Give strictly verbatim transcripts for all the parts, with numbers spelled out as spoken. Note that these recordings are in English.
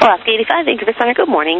Alaska eighty-five, thank you for calling. Good morning.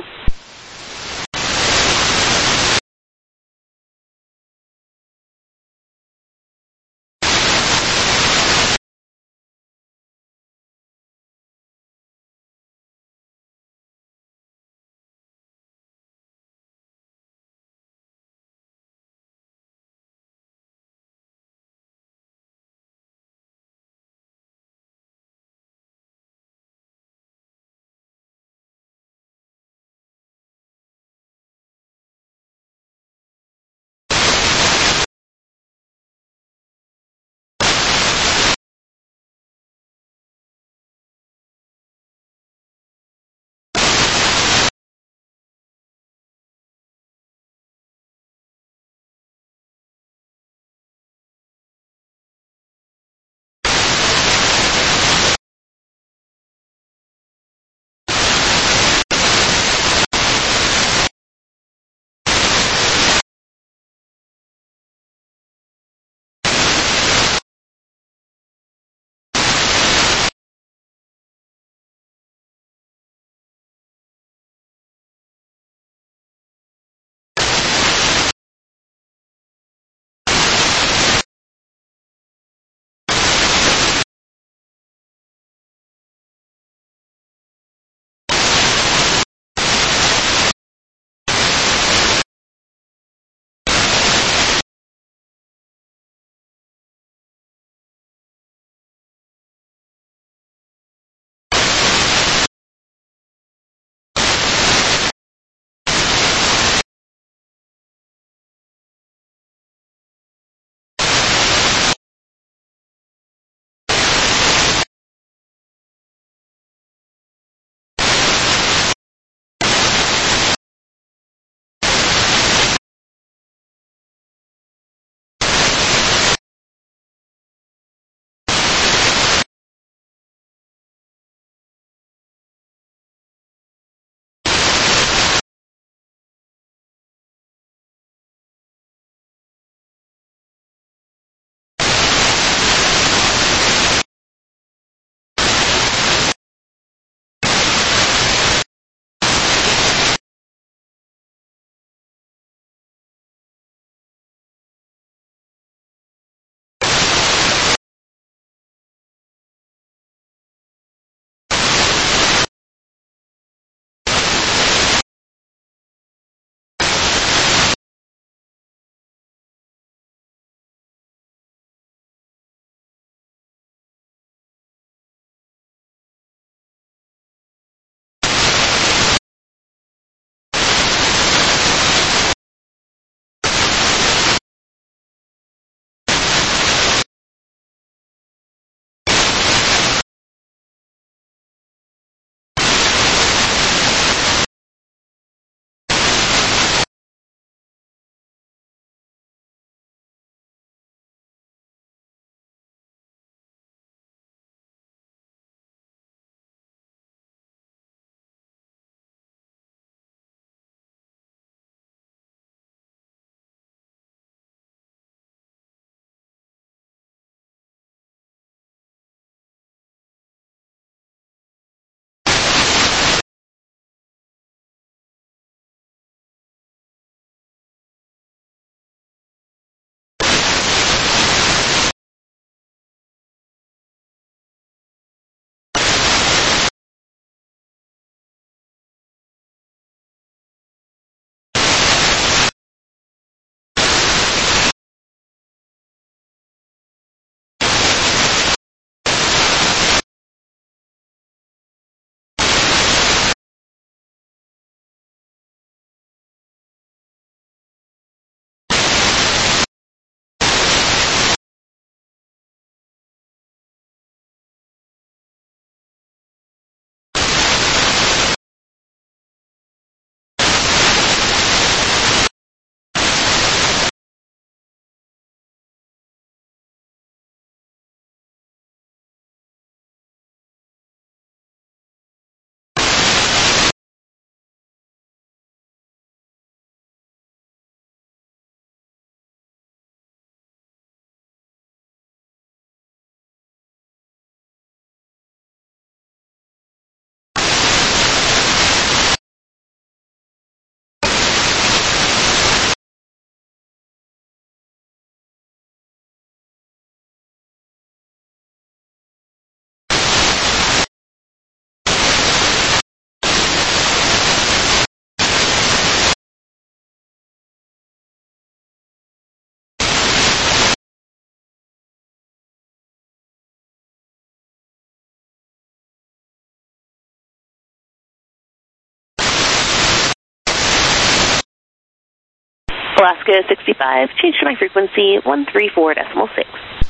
Alaska sixty-five, change to my frequency one three four decimal six.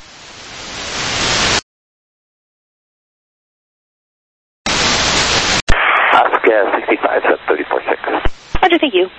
Alaska sixty-five, set thirty-four six. Roger, thank you.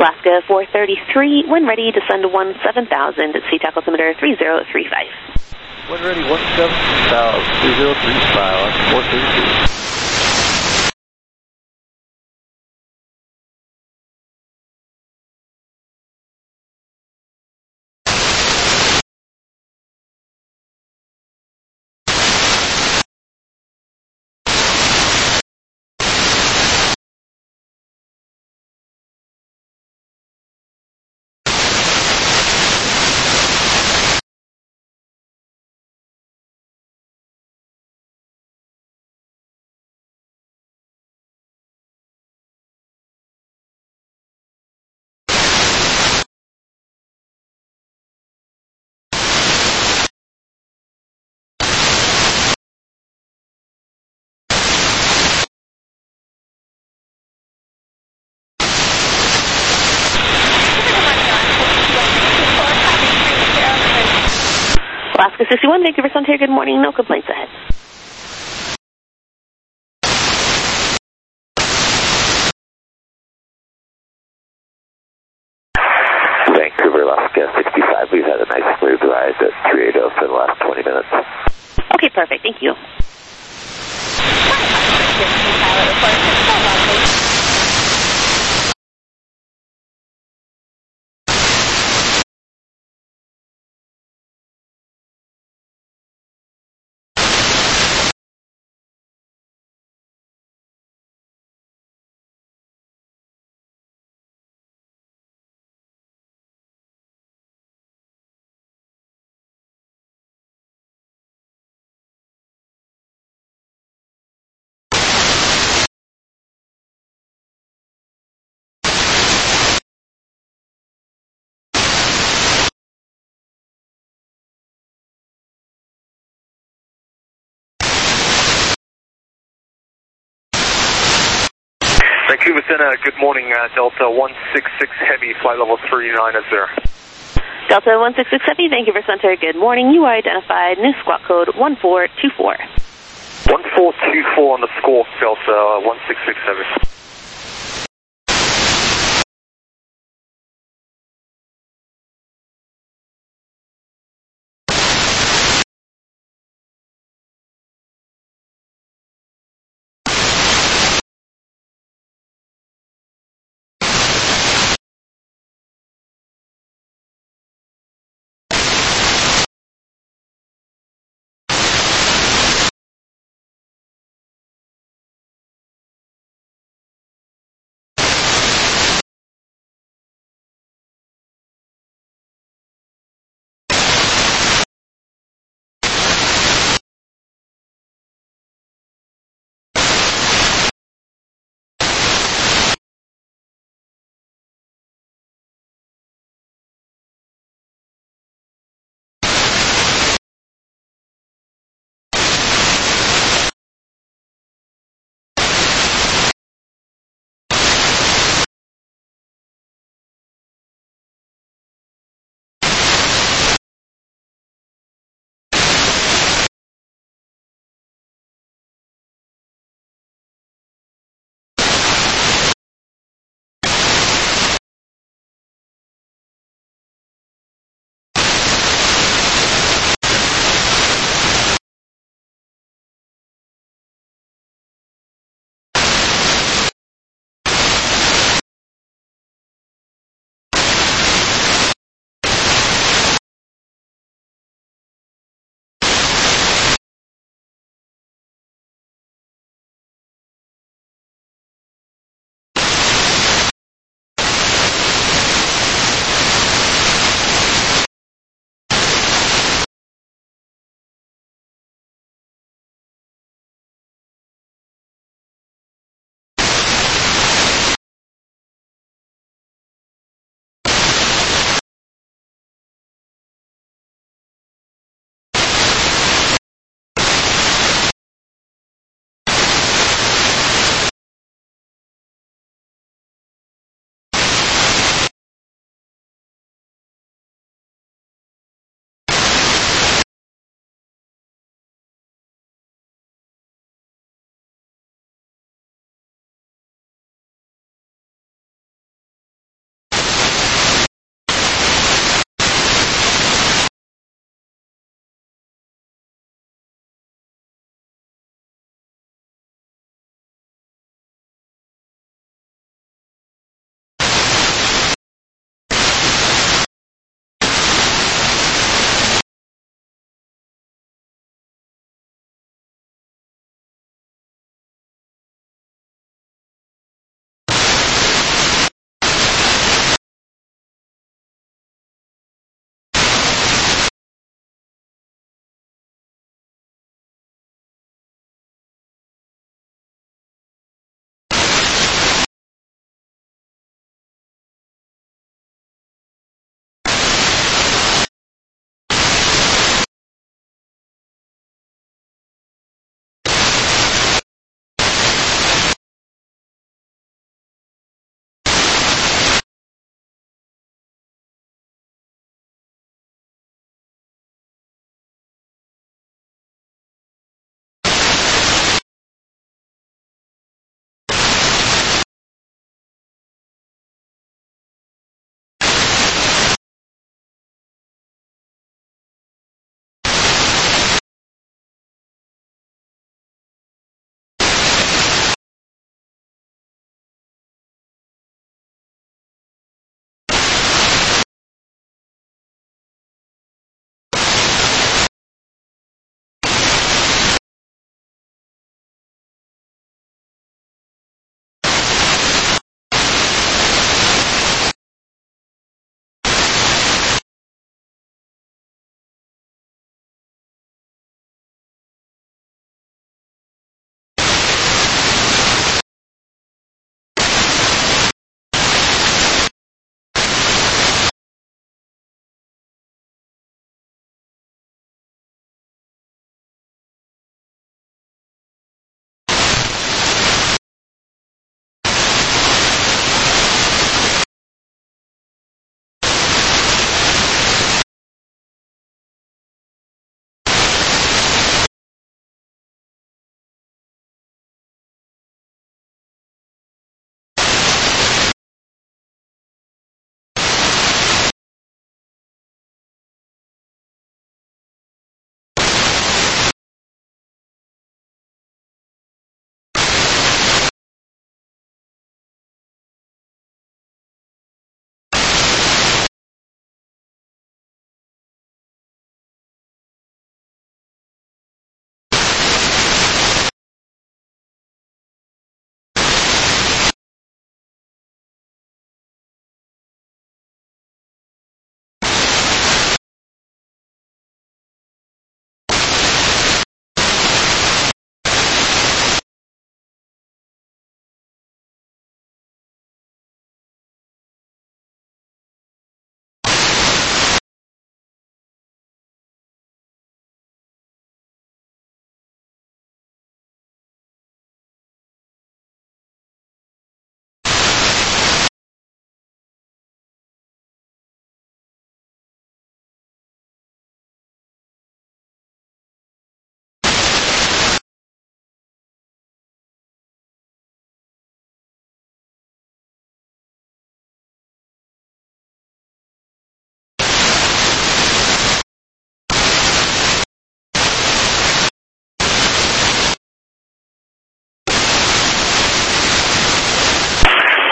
Alaska four thirty-three, when ready, descend one seven thousand at sea tackle altimeter three zero three five. When ready, one seven thousand, three zero three five, four thirty-three. Alaska sixty-one, Vancouver Frontier, good morning, no complaints ahead. Vancouver, Alaska sixty-five, we've had a nice smooth ride at three eighty for the last twenty minutes. Okay, perfect, thank you. Vancouver Center, good morning, uh, Delta one six six Heavy, flight level three nine is there. Delta one six six Heavy, Vancouver Center, good morning, you are identified, new squawk code one four two four. one four two four on the score, Delta one six six Heavy.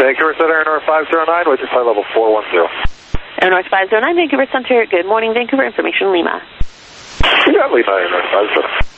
Vancouver Center, Air North five zero nine, with your flight level four one zero. Air North five zero nine, Vancouver Center. Good morning, Vancouver. Information Lima. You got Lima, Air North five zero nine.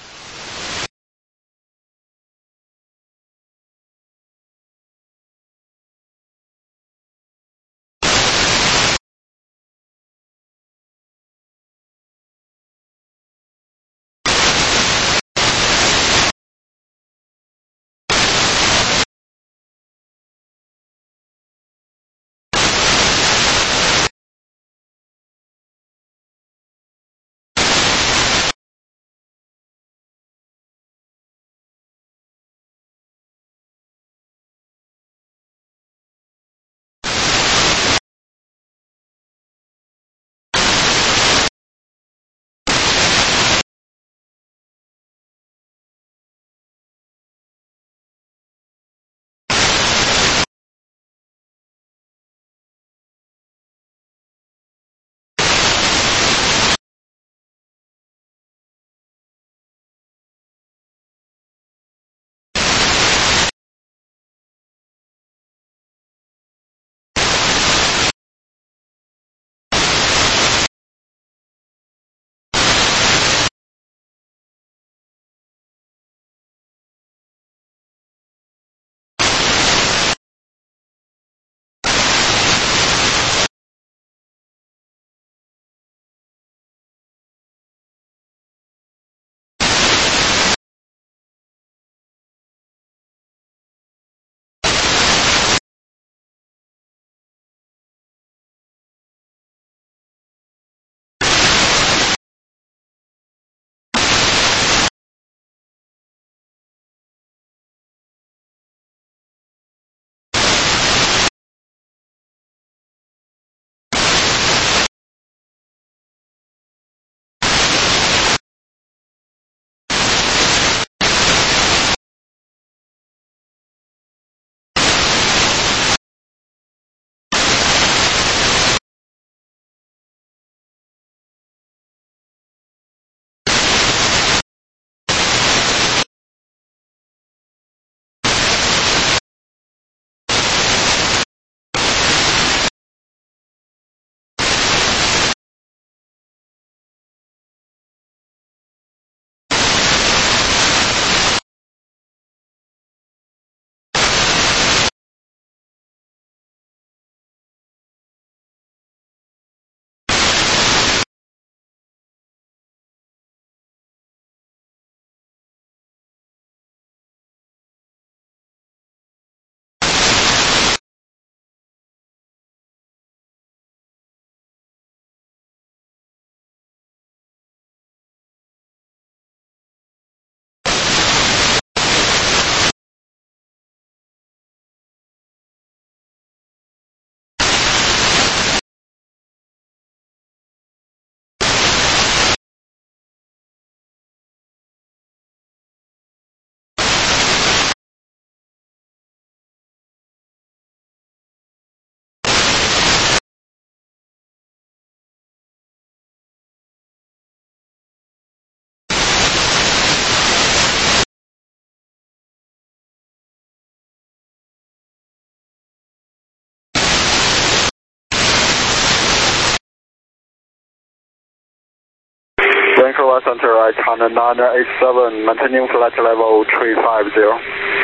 Vancouver West Center, right, China nine eight seven, maintaining flight level three five zero.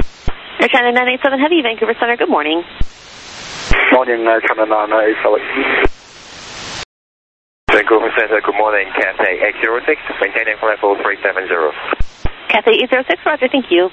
Air China nine eight seven Heavy, Vancouver Center. Good morning. Morning, uh, China nine eight seven. Vancouver Center, good morning, Cathay eight zero six, maintaining flight level three seven zero. Cathay eight zero six, roger, thank you.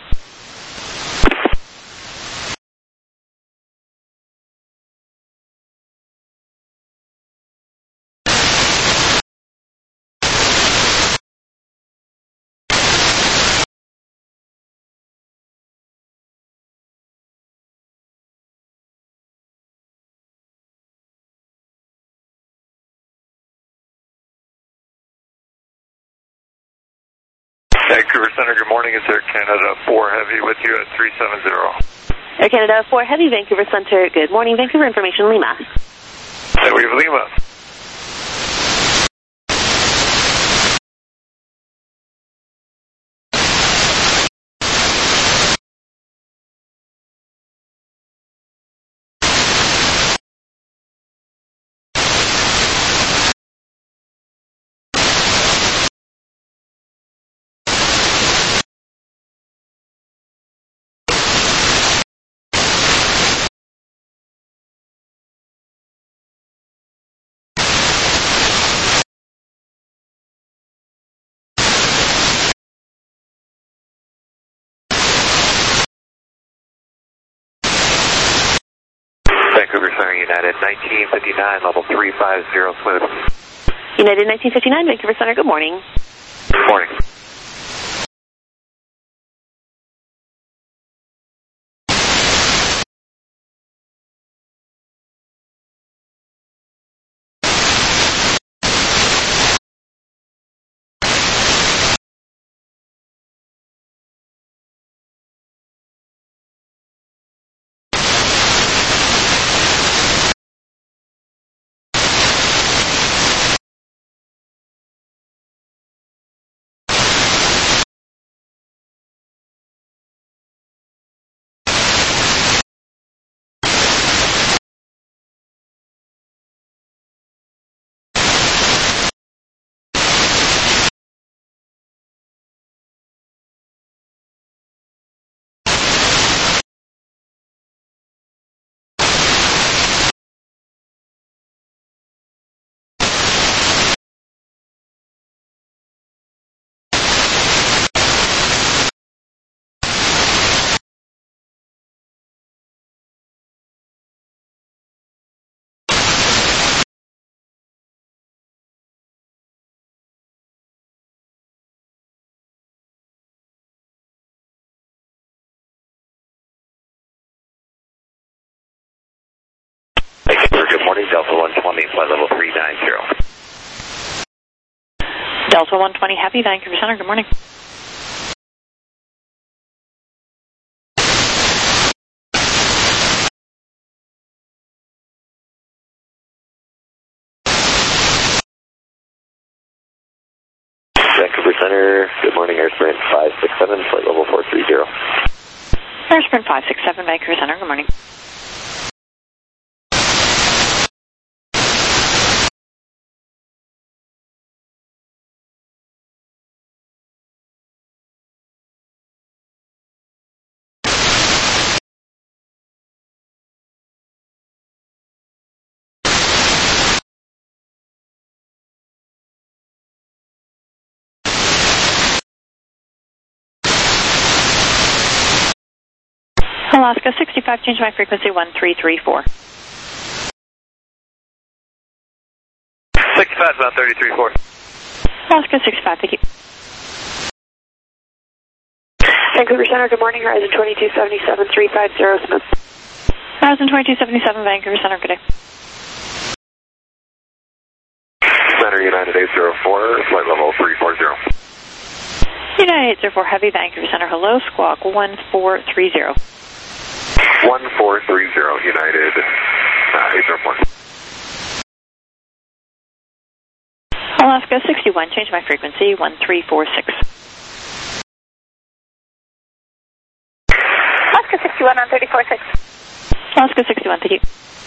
Vancouver Center, good morning. It's Air Canada four Heavy with you at three seven zero. Air Canada four Heavy, Vancouver Center. Good morning, Vancouver. Information Lima. And we have Lima. Center, United nineteen fifty-nine, level three five zero, smooth. United nineteen fifty-nine, Vancouver Center, good morning. Good morning. Good morning, Delta one twenty, flight level three nine zero. Delta one twenty, Happy, Vancouver Center, good morning. Vancouver Center, good morning, Airsprint five six seven, flight level four three zero. Airsprint five six seven, Vancouver Center, good morning. Alaska sixty-five, change my frequency one three three four. sixty-five, about thirty-three four. Alaska sixty-five, thank you. Vancouver Center, good morning, Horizon twenty-two seventy-seven, three five zero, smooth. Horizon twenty-two seventy-seven, Vancouver Center, good day. Center, United eight zero four, flight level three four zero. United eight zero four, Heavy, Vancouver Center, hello, squawk one four three zero. one four three zero, United uh, eight zero four. Alaska sixty-one, change my frequency one three four six. Alaska sixty-one on thirty-four six. Alaska sixty-one, thank you.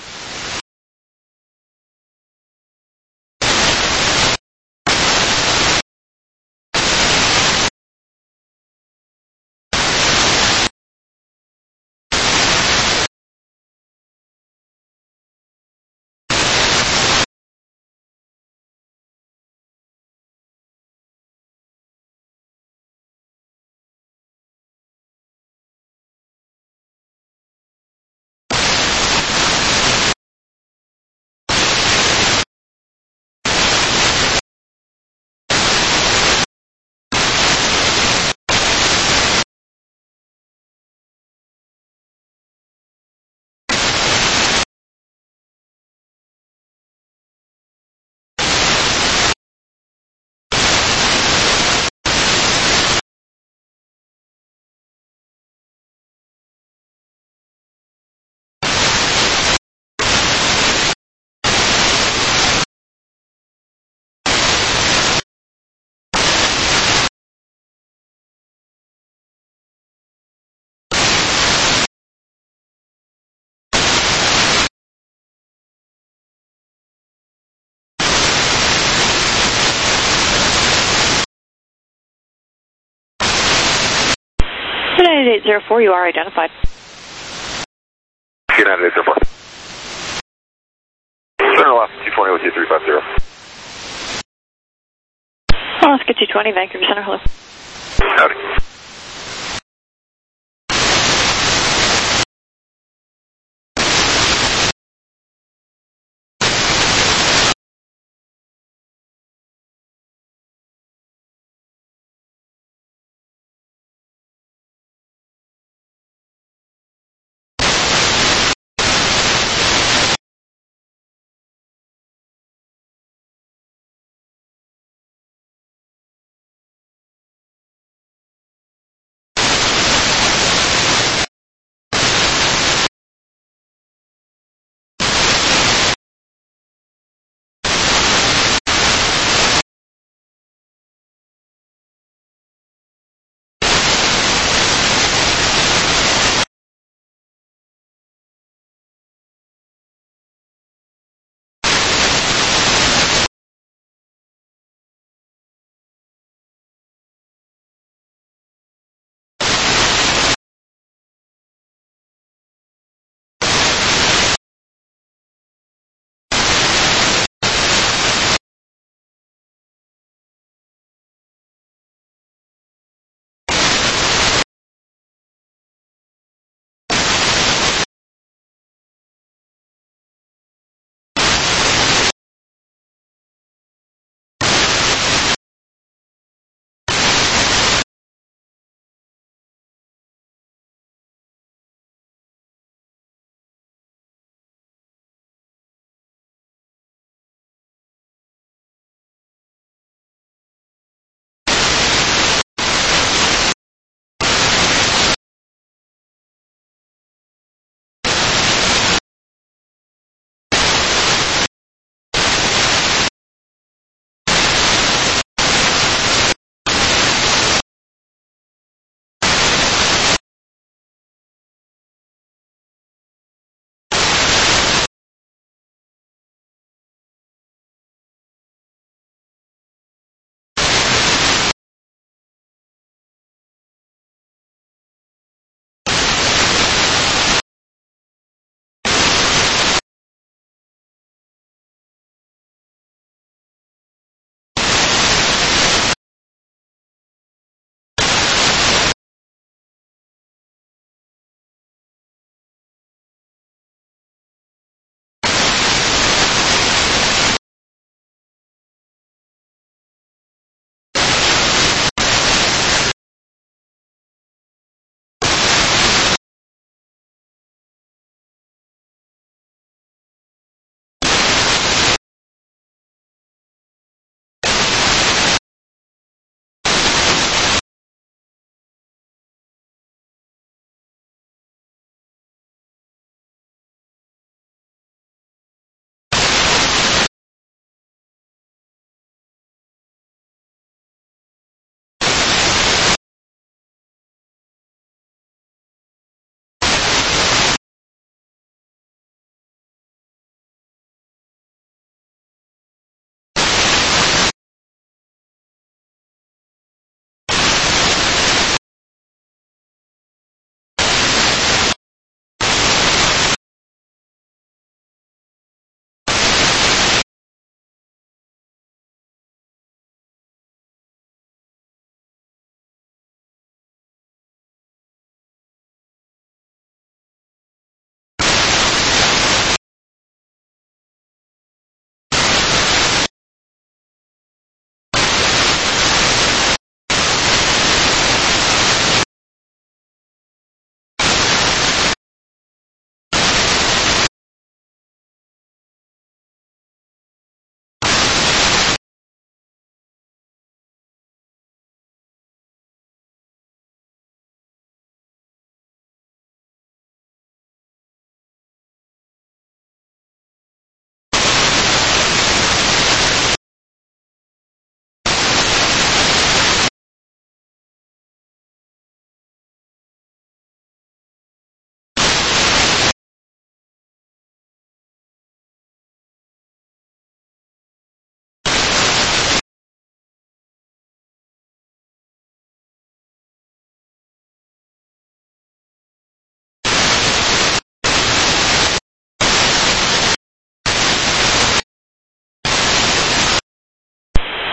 United eight zero four, you are identified. United eight zero four. Center left, two twenty with you, three five zero. Alaska two twenty, Vancouver Center, hello. Howdy.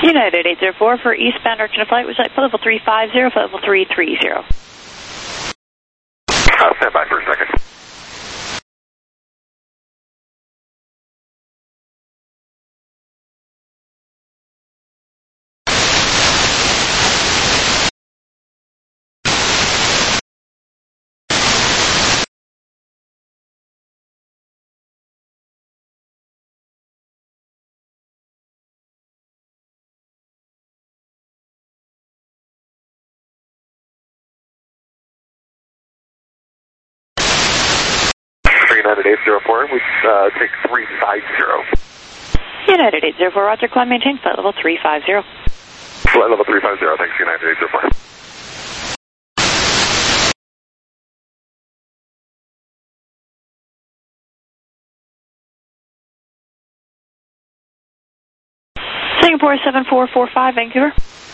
United eight zero four for eastbound direction of flight, was at level three five zero, flight level three three zero. Uh, stand by for a second. United eight zero four, we uh, take three five zero. United eight zero four, roger, climb maintain, flight level three five zero. Flight level three five zero, thanks United eight zero four. Singapore seven four four five, Vancouver.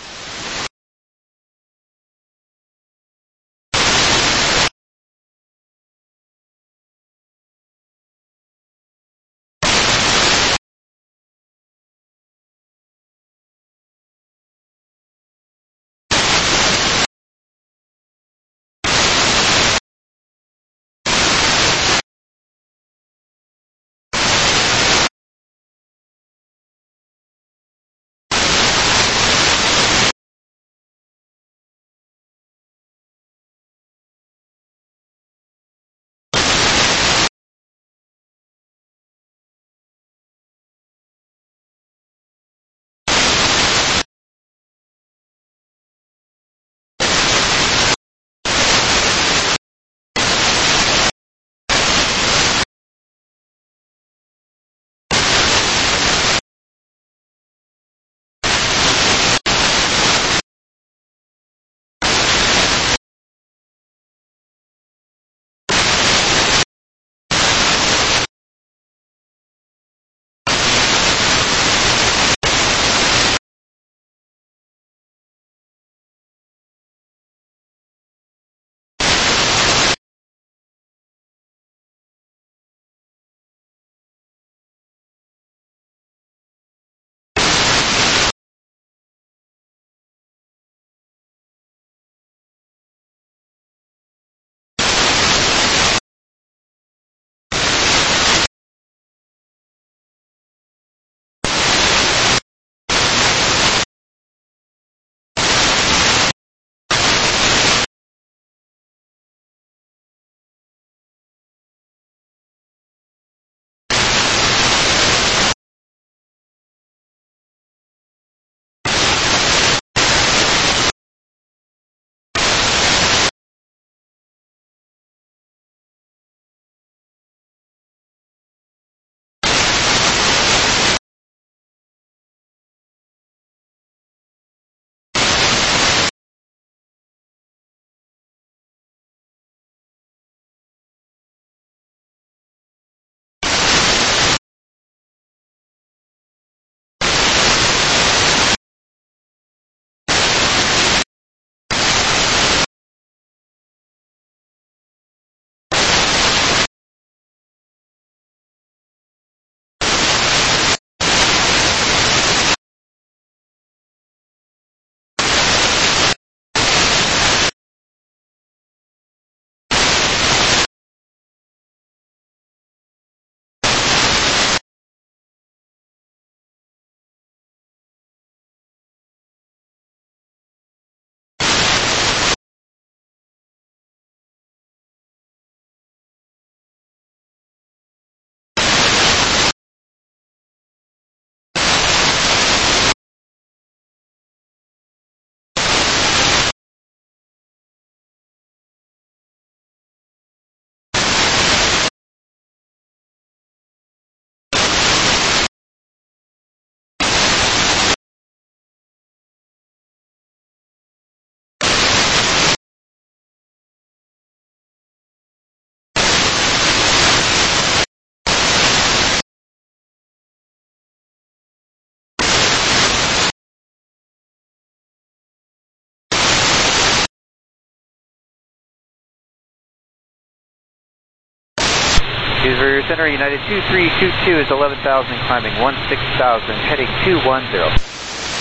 User Center, United two three two two is eleven thousand, climbing one six thousand, heading two one zero.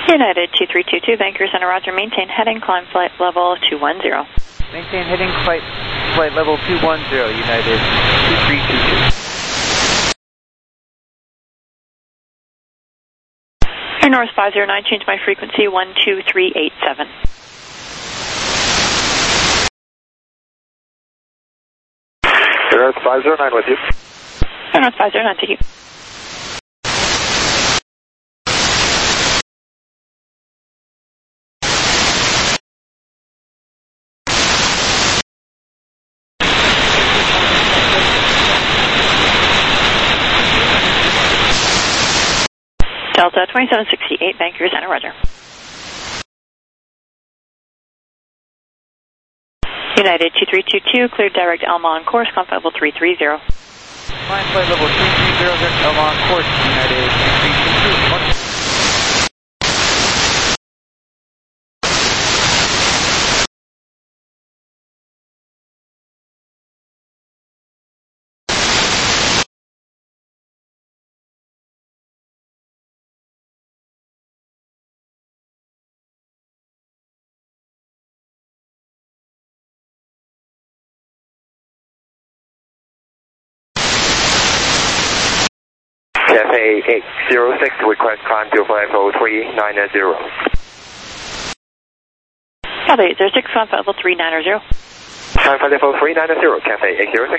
United two three two two, Vancouver Center, roger. Maintain heading, climb flight level two one zero. Maintain heading, flight, flight level two one zero, United two three two two. Air North five zero nine, change my frequency one two three eight seven. Air North five zero nine with you. Air North five zero nine, thank you. Delta twenty-seven sixty-eight, Vancouver Center, roger. United two three two two, cleared direct Elma on course, climb flight level three three zero. Climb flight level three three zero, Elma on course, United two three two two. Cafe eight zero six, request climb to flight level three nine zero. Cafe eight zero six, climb flight level three nine zero. Climb flight level three nine zero, Cafe eight zero six.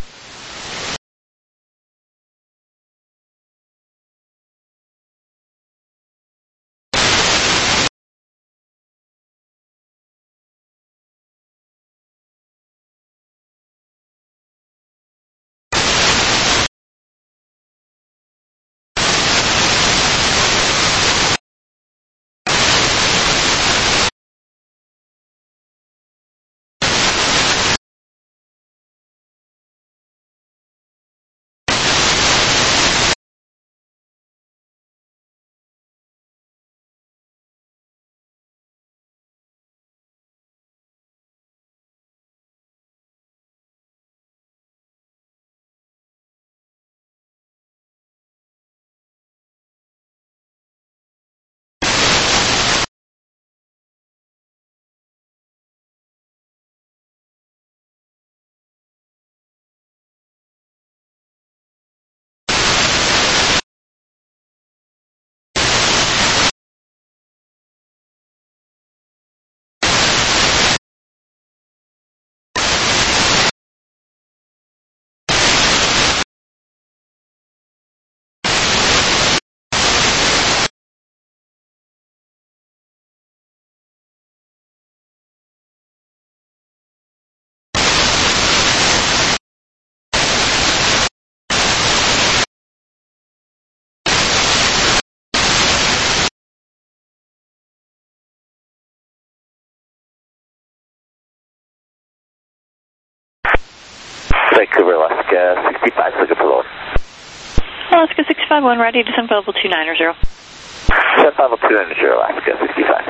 Vancouver, Alaska sixty-five, looking for load. Alaska sixty-five one, ready to descend level two nine zero. Descend level two nine zero, Alaska sixty-five.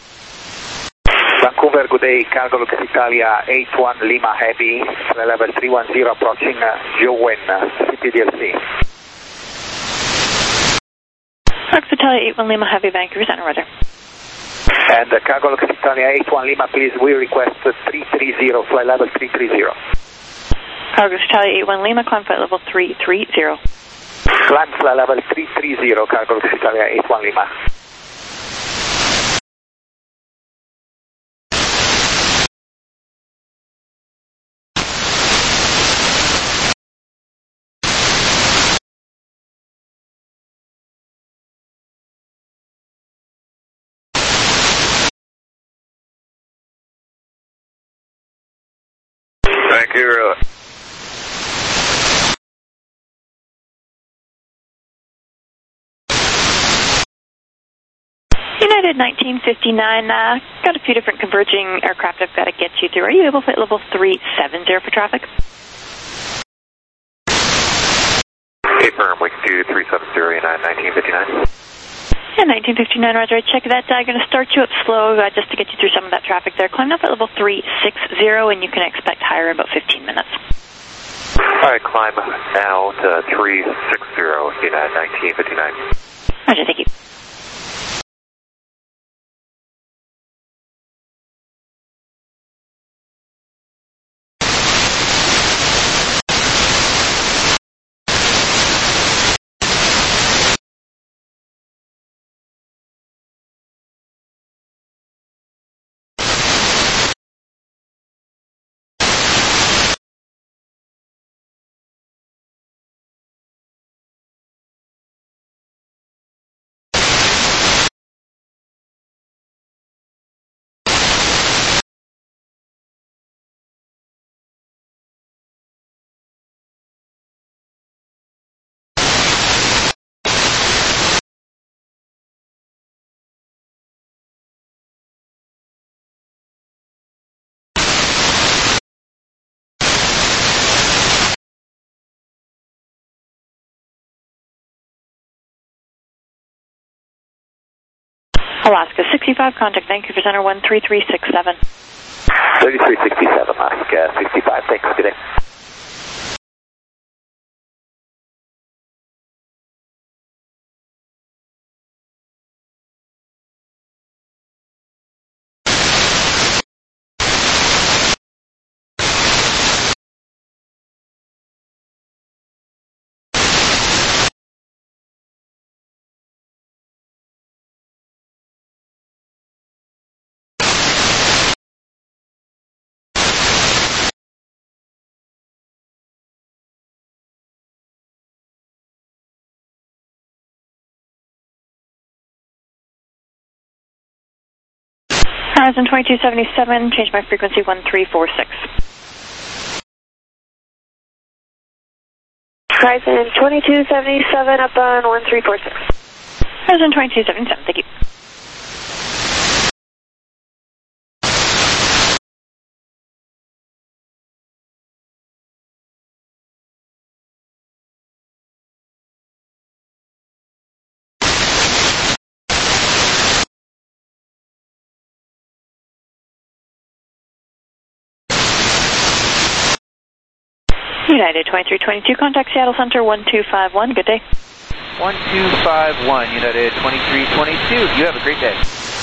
Vancouver, good day, Cargo Lucas Italia eight one Lima Heavy, flight level three one zero, approaching uh, Jowen, C P D L C. Fox Italia eight one Lima Heavy, Vancouver Center, roger. And uh, Cargo Lucas Italia eight one Lima, please, we request uh, three three zero, flight level three three zero. Cargo Italia eight one Lima, climb flight level three three zero. Climb flight level three three zero, Cargo Lucas Italia eight one Lima. Vancouver. United nineteen fifty-nine, uh, got a few different converging aircraft I've got to get you through. Are you able to hit level three seven zero for traffic? Okay, firm, we can do three seven zero, United nineteen fifty-nine. Yeah, nineteen fifty-nine, roger. Check that. I'm uh, going to start you up slow uh, just to get you through some of that traffic there. Climb up at level three six zero, and you can expect higher in about fifteen minutes. All right, climb now to three six zero, United nineteen fifty-nine. Roger, thank you. Alaska sixty-five, contact Vancouver Center one three three six seven. thirty-three sixty-seven, Alaska sixty-five, thanks, good day. Horizon twenty-two seventy-seven, change my frequency one three four six. Horizon twenty-two seventy-seven, up on one three four six. Horizon twenty-two seventy-seven, thank you. United twenty-three twenty-two, contact Seattle Center one two five one, good day. one two five one, United twenty-three twenty-two, you have a great day.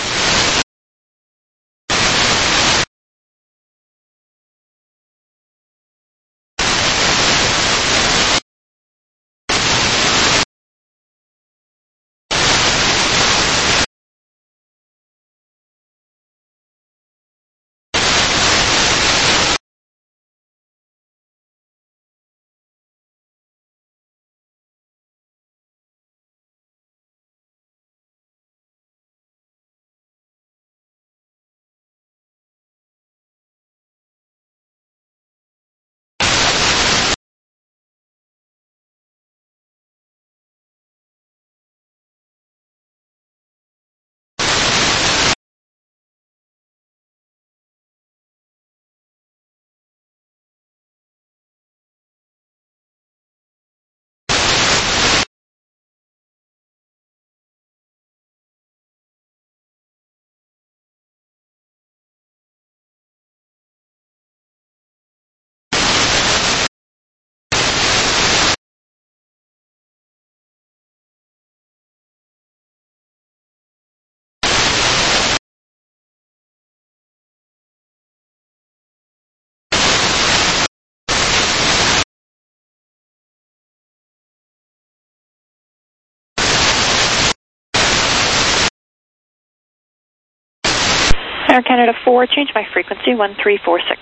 Air Canada four, change my frequency one three four six.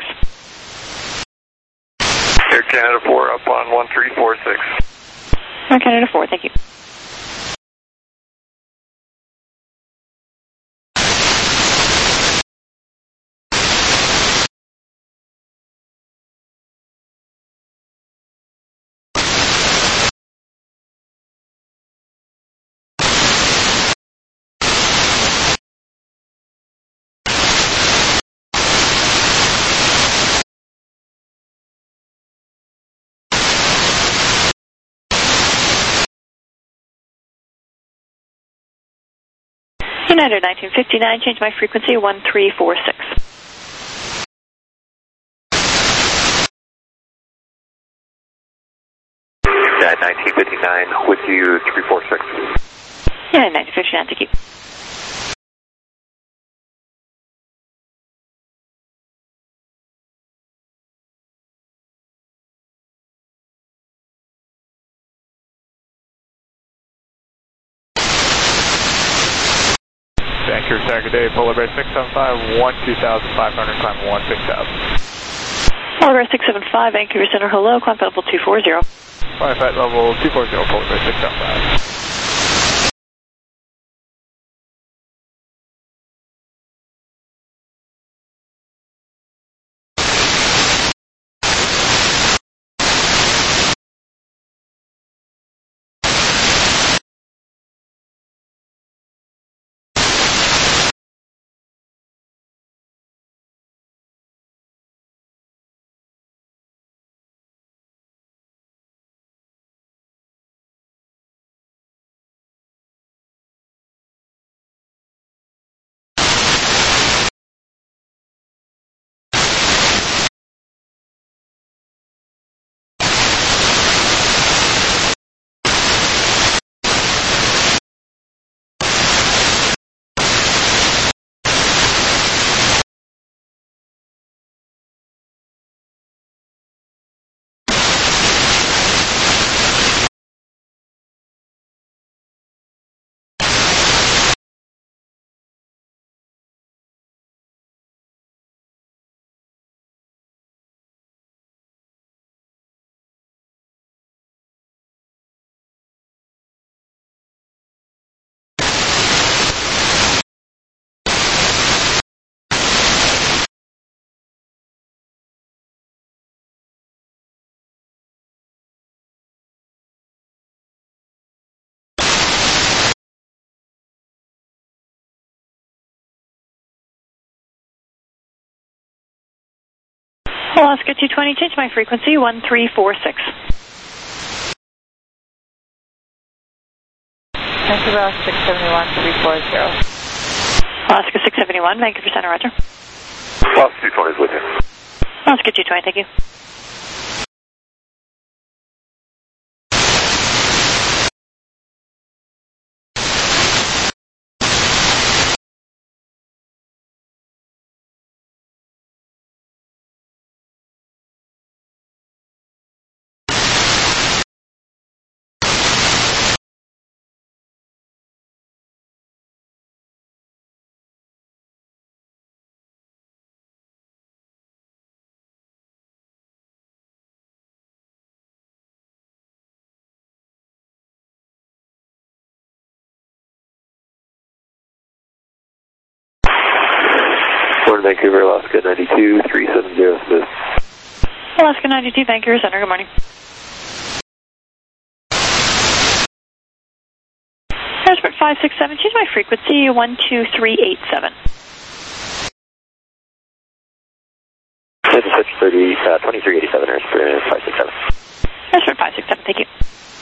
Air Canada four, up on one three four six. Air Canada four, thank you. United nineteen fifty-nine, change my frequency one three four six. United nineteen fifty-nine, with you three four six. United nineteen fifty-nine, thank you. Vancouver Center, good day, Polar Bear six seven five, one two thousand five hundred, climb one six thousand. Polar Bear six seven five, Vancouver Center, hello, climb level two four zero. Flight level two four zero, Polar Bear six seven five. Alaska two twenty, change my frequency, one three four six. Vancouver six seventy-one, three four zero. Alaska six seventy-one, Vancouver Center, roger. Alaska two twenty is with you. Alaska two twenty, thank you. Vancouver, Alaska ninety-two, three seven zero Smith. Alaska ninety-two, Vancouver Center, good morning. Harrisburg five six seven, change my frequency, one two three eight seven. thirty, uh, twenty-three eighty-seven, Harrisburg five six seven. Harrisburg five six seven, thank you.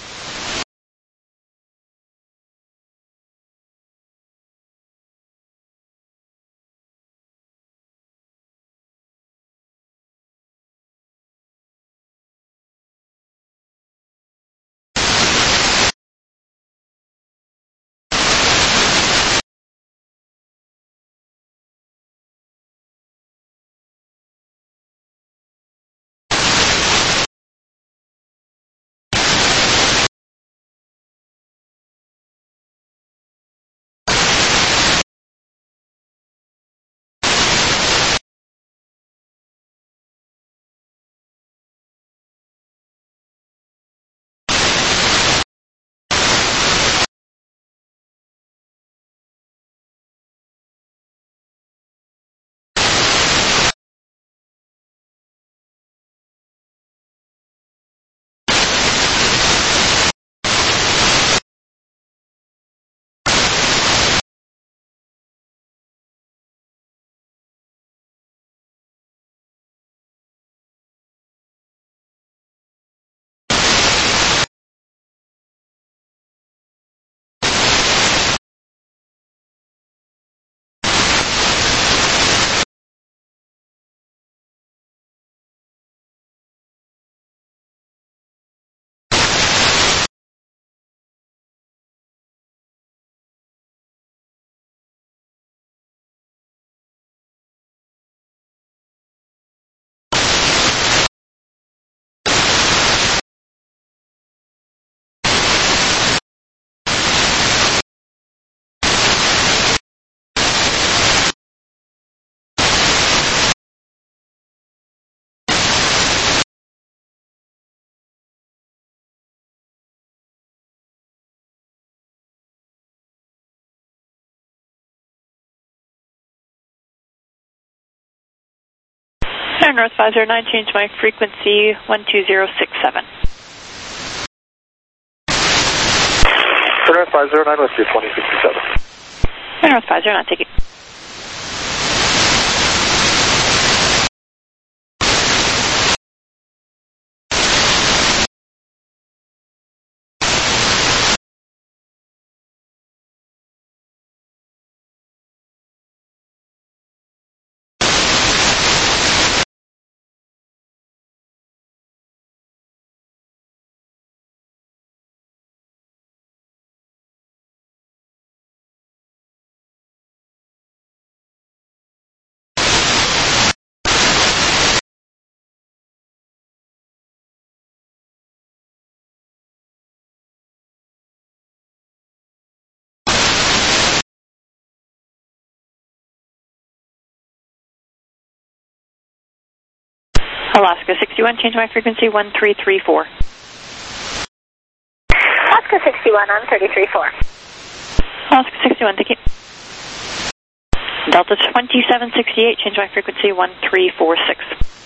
Center North five zero nine, change my frequency, one two zero six seven. Center North five zero nine, let's do twenty sixty-seven. Center North five zero nine, take it. Alaska sixty-one, change my frequency, one three three four. Alaska sixty-one on thirty-three four. Alaska sixty-one, thank you. Delta twenty-seven sixty-eight, change my frequency, one three four six.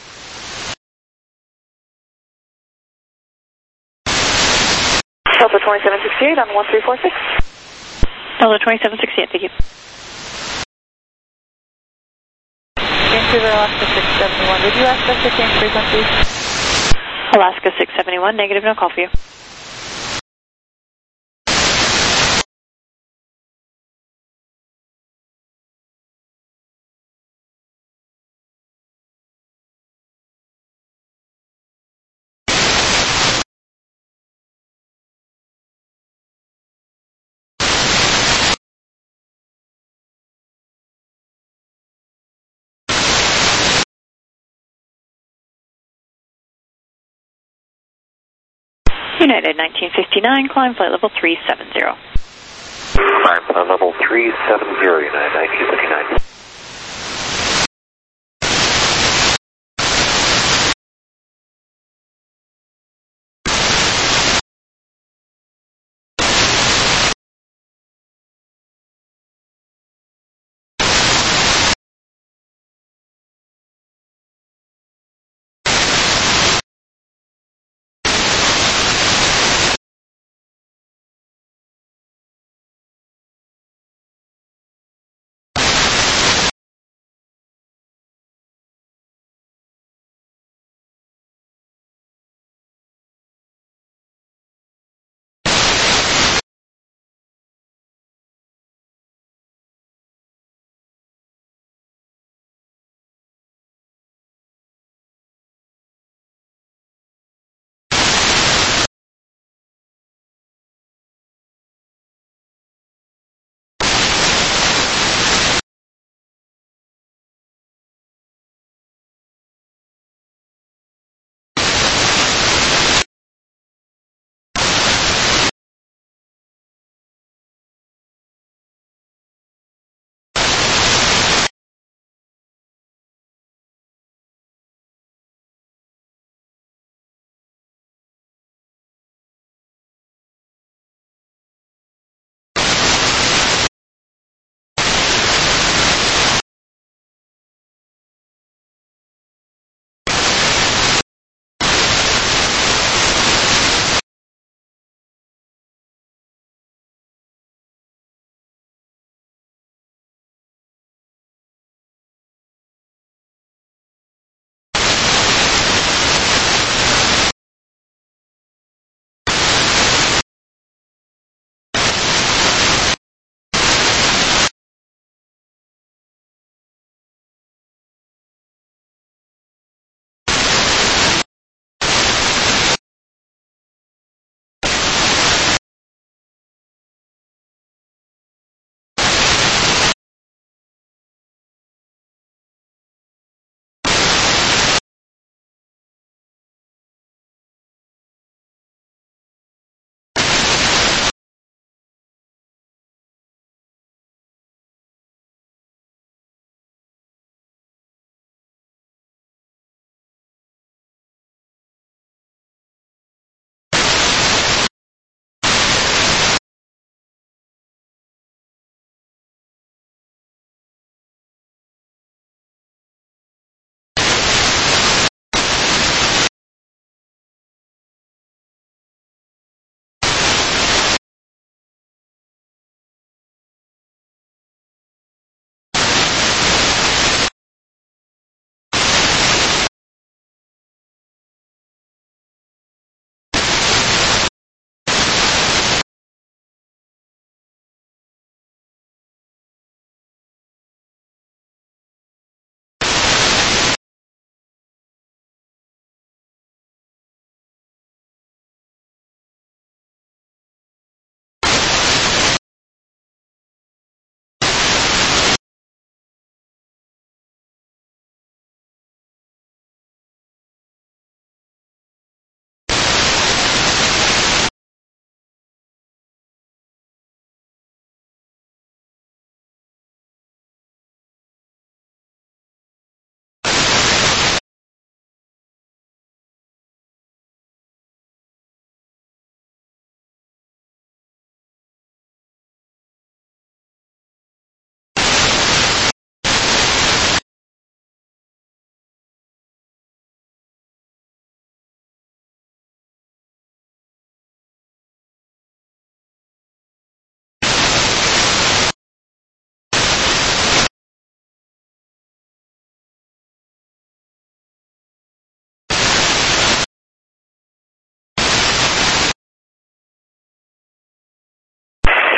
Delta twenty-seven sixty-eight on one three four six. Delta twenty-seven sixty-eight, thank you. Vancouver, Alaska six seventy-one. Would you ask us to change frequency? Alaska six seventy-one, negative, no call for you. United nineteen fifty-nine, climb flight level three seven zero. Climb flight level three seven zero, United nineteen fifty-nine.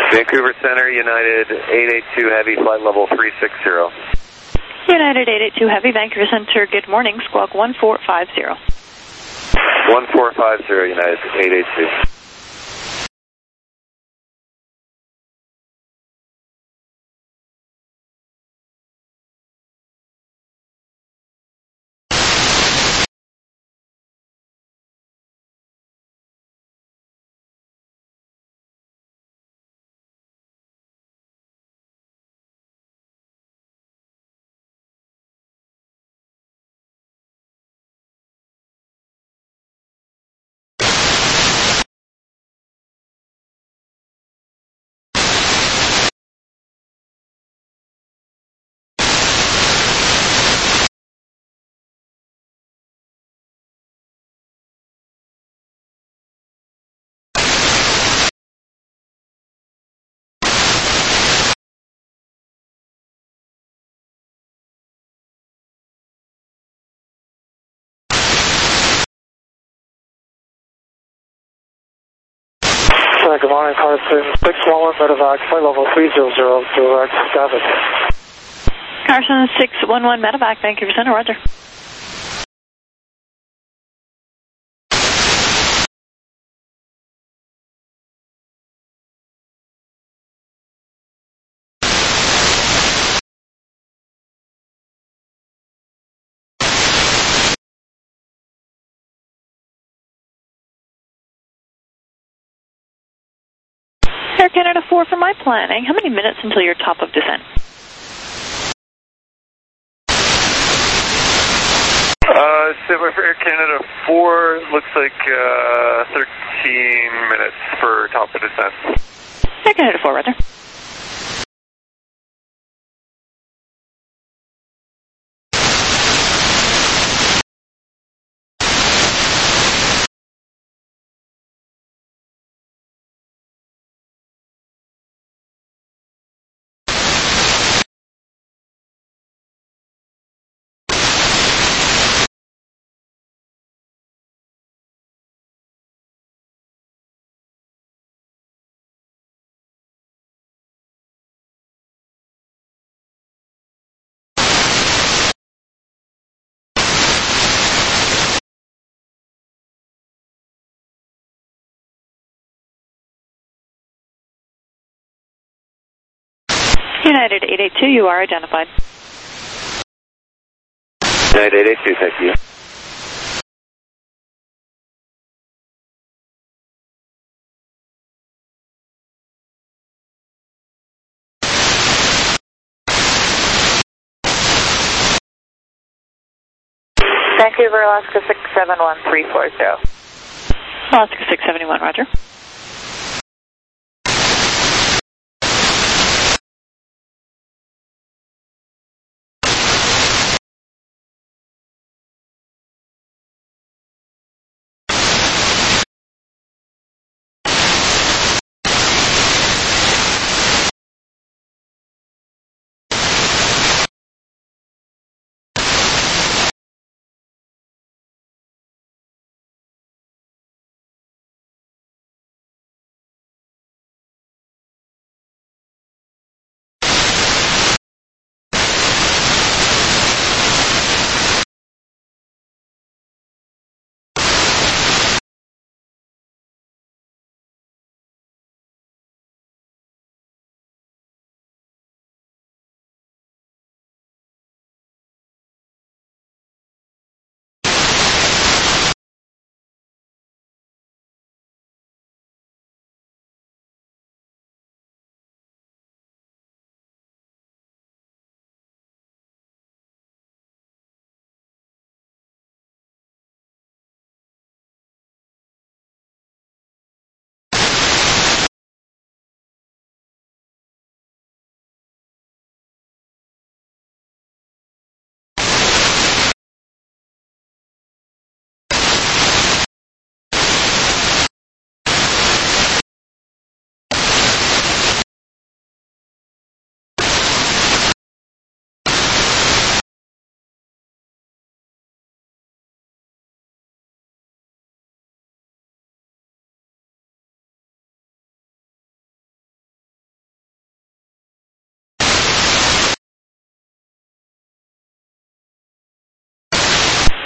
Vancouver Center, United eight eight two Heavy, flight level three six zero. United eight eight two Heavy, Vancouver Center, good morning, squawk one four five zero. one four five zero, United eight eight two. Good morning, Carson six one one Medevac, flight level three zero zero, direct Davos. Carson six one one Medevac, Vancouver Center, roger. Air Canada four for my planning. How many minutes until your top of descent? Uh, Silver for Air Canada four, looks like uh, thirteen minutes for top of descent. Air Canada four, roger. United eight eight two, you are identified. United eight eight two, thank you. Vancouver, Alaska six seven one three four zero. Alaska six seven one, roger.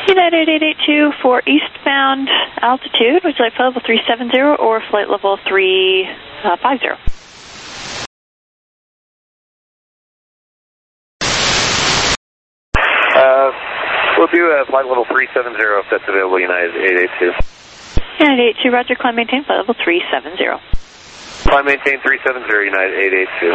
United eight eight two for eastbound altitude, would you like flight level three seven zero or flight level three five zero? Uh, we'll do uh, flight level three seven zero if that's available, United eight eight two. United eight eight two, roger, climb maintain, flight level three seven zero. Climb maintain three seven zero, United eight eight two.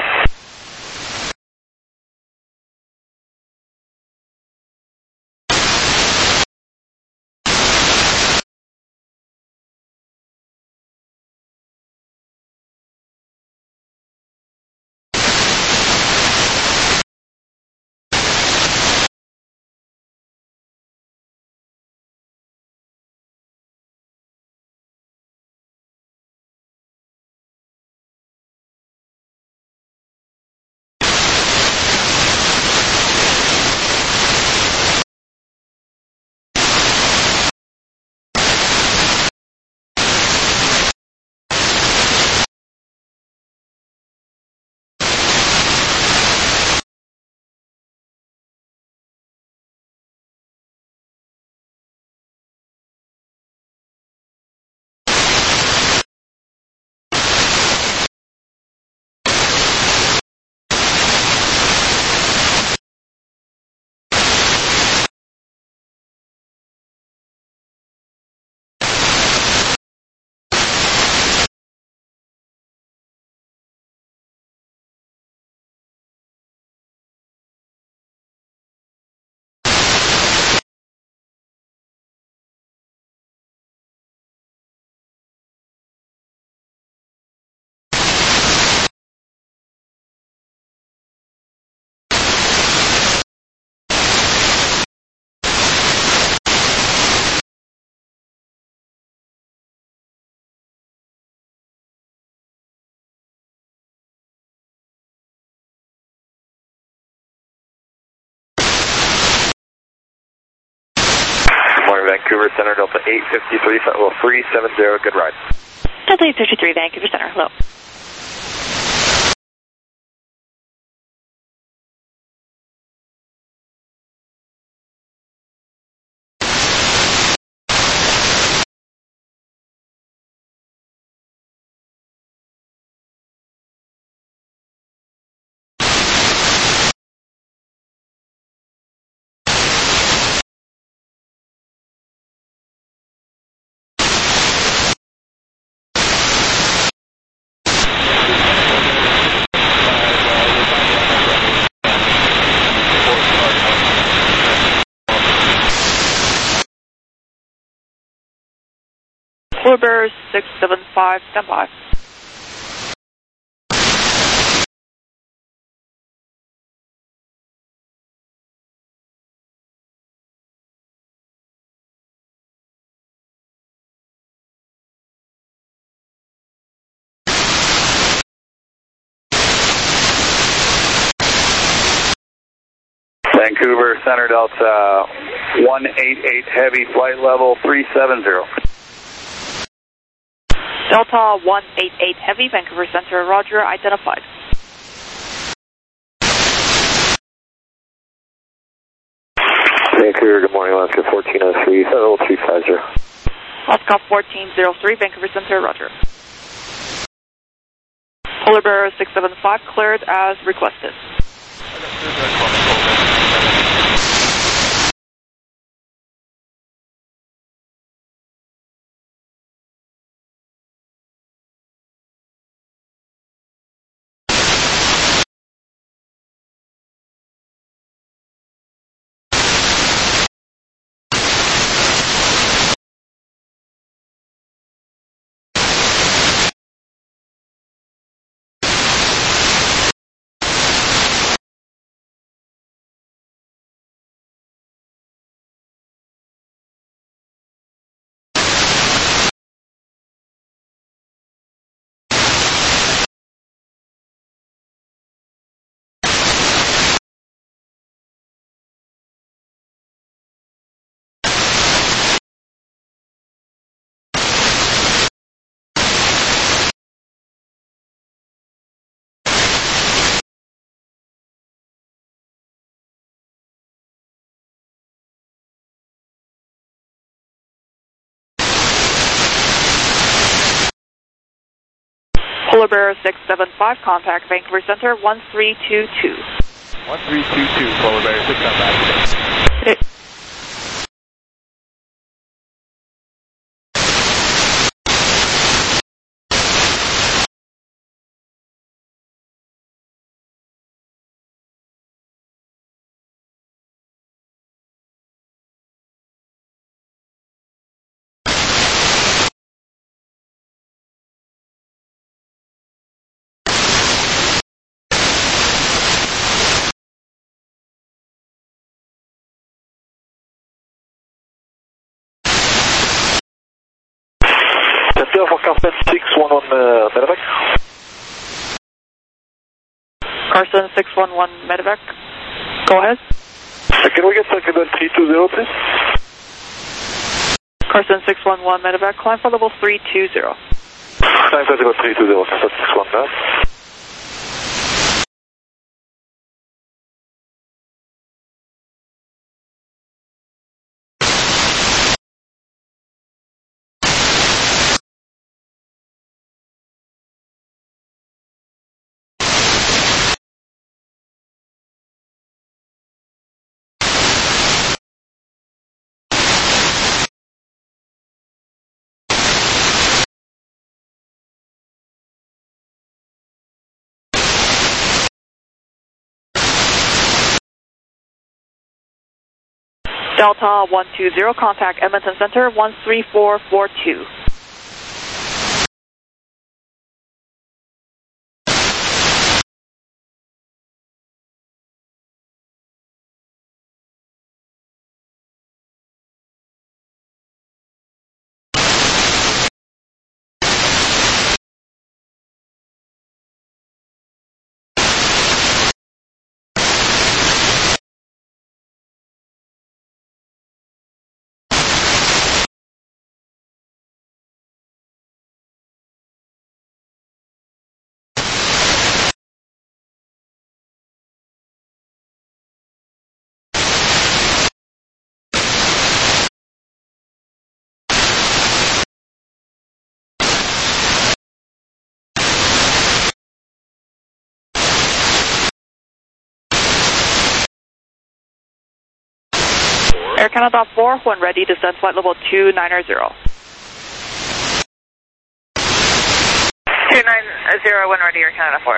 Vancouver Center, Delta eight fifty-three, flight level three seven zero, good ride. Delta eight fifty-three, Vancouver Center, hello. Uber six seven five, stand by. Vancouver Center, Delta one eight eight heavy, flight level three seven zero. Delta one eight eight heavy, Vancouver Center, roger, identified. Vancouver, good morning, Alaska fourteen oh three, flight level three five zero. Alaska fourteen oh three, Vancouver Center, roger. Polar Bear six seven five, cleared as requested. Polar Bear six seven five, contact Vancouver Center one three two two. one three two two, Polar Bear six seven five. Okay. Center for Carson six one one uh, Medevac. Carson six one one Medevac. Go ahead. Uh, can we get Cyclone three two zero, please? Carson six one one Medevac, climb for level three two zero. Climb Cyclone three two zero, Carson six one one. Delta one two zero, contact Edmonton Center one three four four two. Air Canada four, when ready, descend flight level two nine zero. two nine zero, when ready, Air Canada four.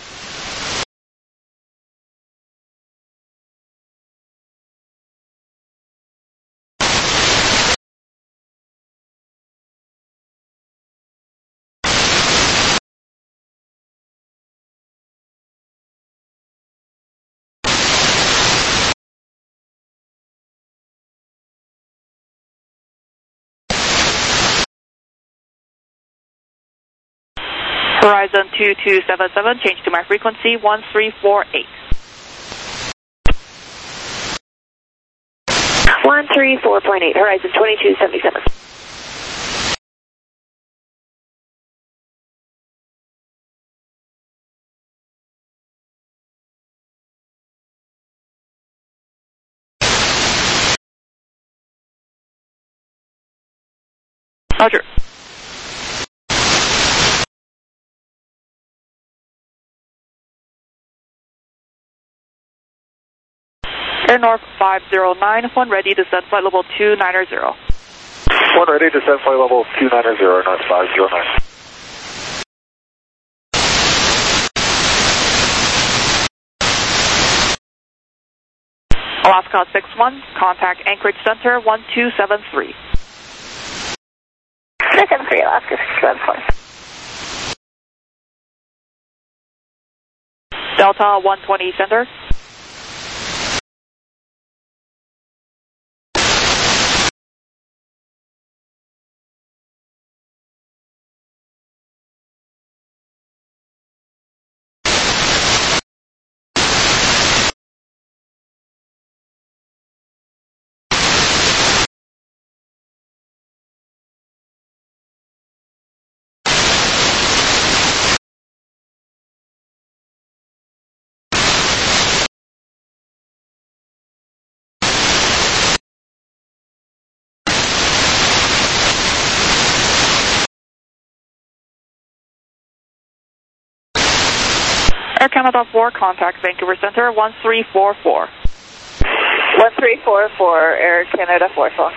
Horizon two two seven seven, change to my frequency one three four eight. one three four point eight, Horizon twenty-two seventy-seven. Roger. Air North five zero nine, when ready, descend flight level two nine zero. One ready, descend flight level two nine zero, North five zero nine. Alaska six one, contact Anchorage Center one two seven three. six seven three, Alaska six seven four. Delta one twenty Center. Air Canada four, contact Vancouver Center one three four four. one three four four, Air Canada four four.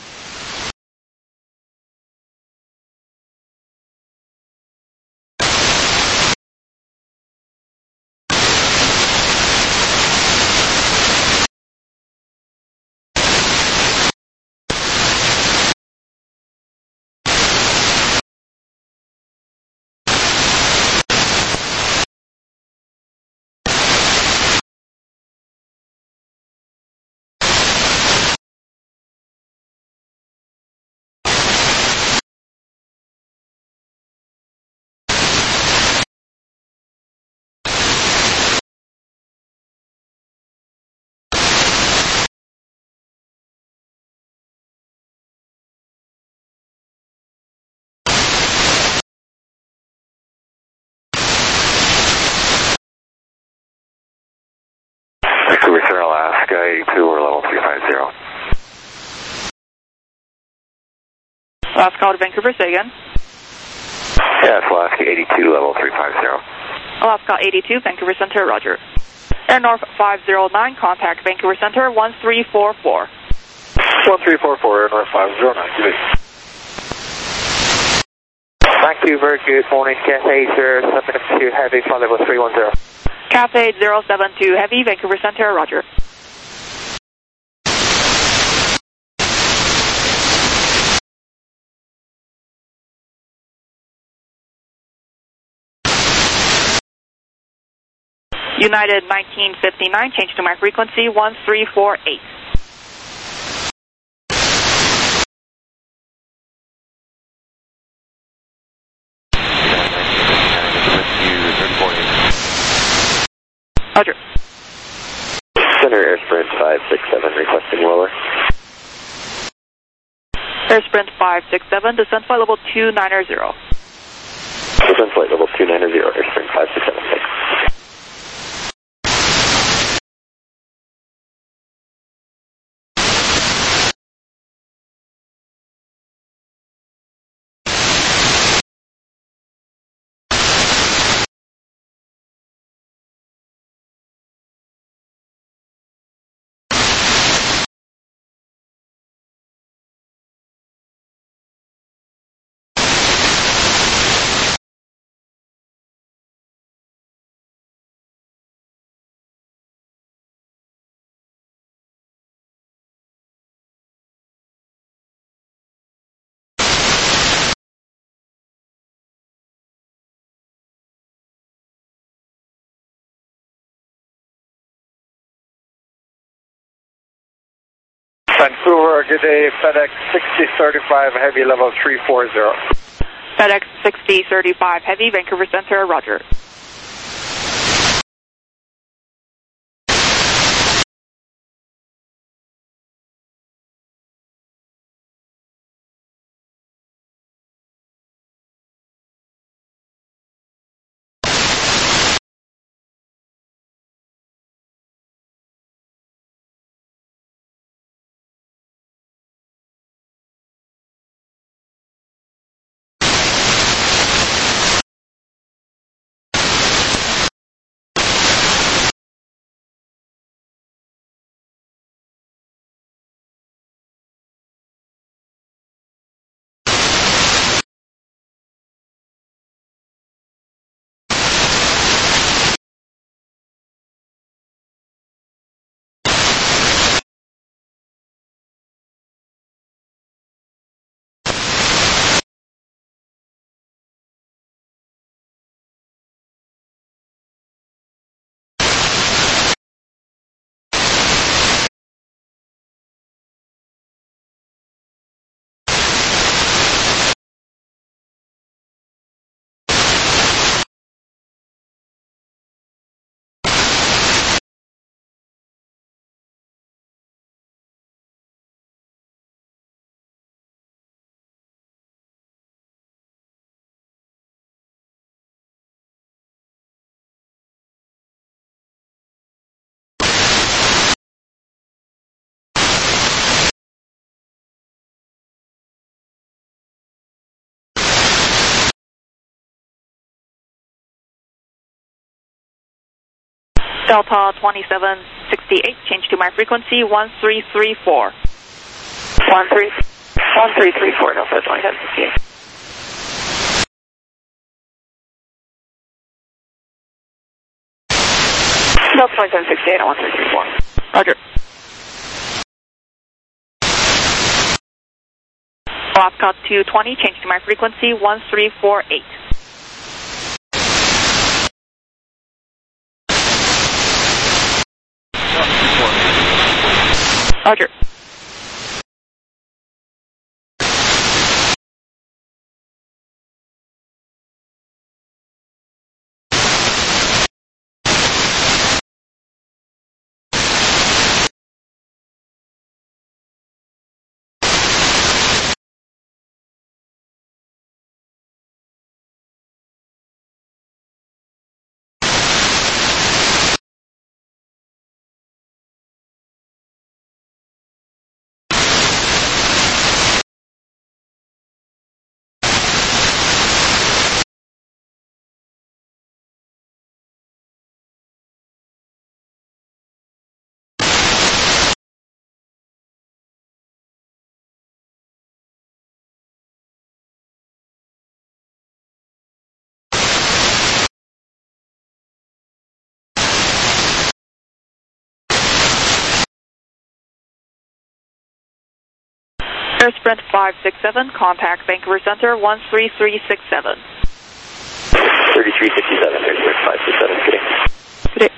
Vancouver Center, Alaska, eighty-two, we're level three five zero. Alaska to Vancouver, say again. Yeah, it's Alaska eighty-two, level three five zero. Alaska eighty-two, Vancouver Center, roger. Air North five zero nine, contact Vancouver Center one three four four. one three four four, Air North five zero nine, good evening. Vancouver, good morning, Cathay zero seven two Heavy, flight level three one zero. Cathay zero seven two Heavy, Vancouver Center, roger. United nineteen fifty-nine, change to my frequency one three four eight. Roger. Center Air Sprint five six seven, requesting lower. Air Sprint five six seven, descent flight level two nine zero. Descent flight level two nine zero, Air Sprint five six seven, thanks. Vancouver, good day, FedEx sixty thirty-five Heavy, level three four zero. FedEx sixty thirty-five Heavy, Vancouver Center, roger. Delta twenty-seven sixty-eight, change to my frequency one three three four. One three, one three three four, Delta twenty-seven sixty-eight. Delta twenty-seven sixty-eight at one three three four. Roger. Alaska two twenty, change to my frequency one three four eight. Roger. Air Sprint five six seven, contact Vancouver Center one three three six seven. thirty-three fifty-seven, Air Sprint five six seven, good day. Good day.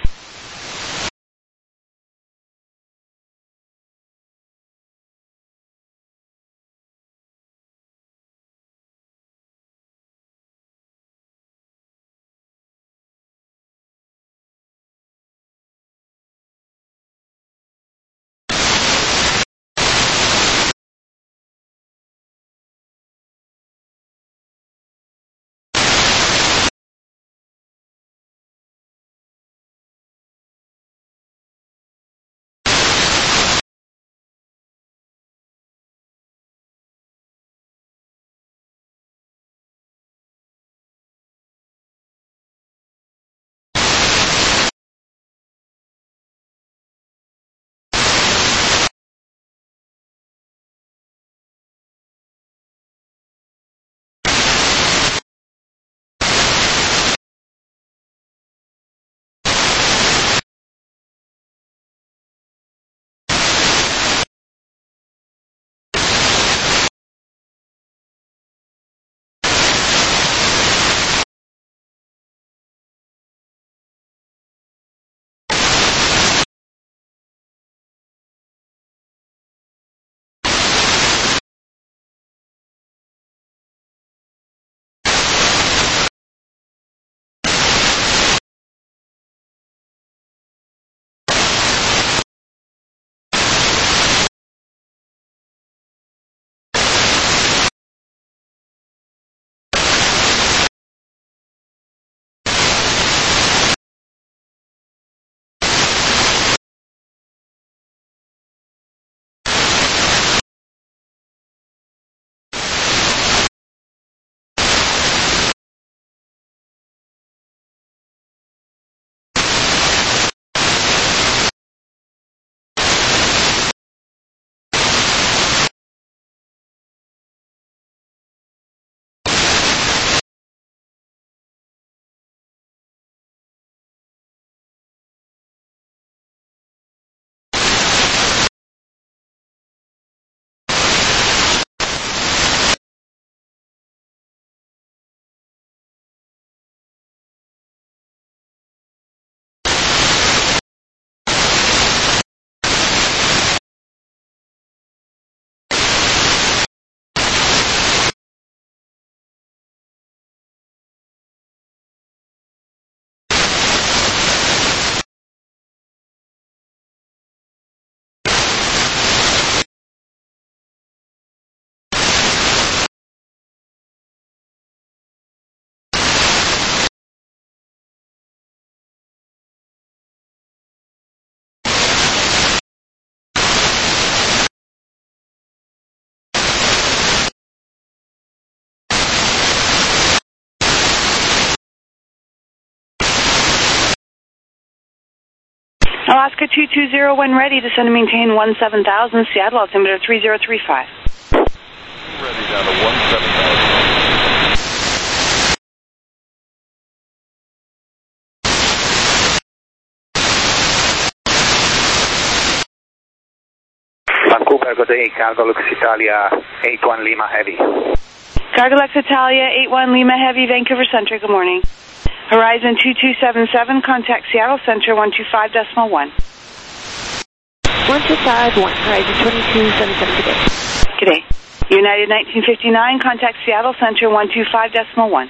Alaska two two zero, when ready, descend and maintain one seven thousand, Seattle, altimeter three zero three five. Ready down to one seven thousand. Vancouver, good day, Cargolux Italia, eight one Lima Heavy. Cargolux Italia, eight one Lima Heavy, Vancouver Center, good morning. Horizon two two seven seven, contact Seattle Center, one two five decimal one. one two five one, Horizon twenty-two seventy-seven, good day. Good day. United nineteen fifty-nine, contact Seattle Center, one two five decimal one.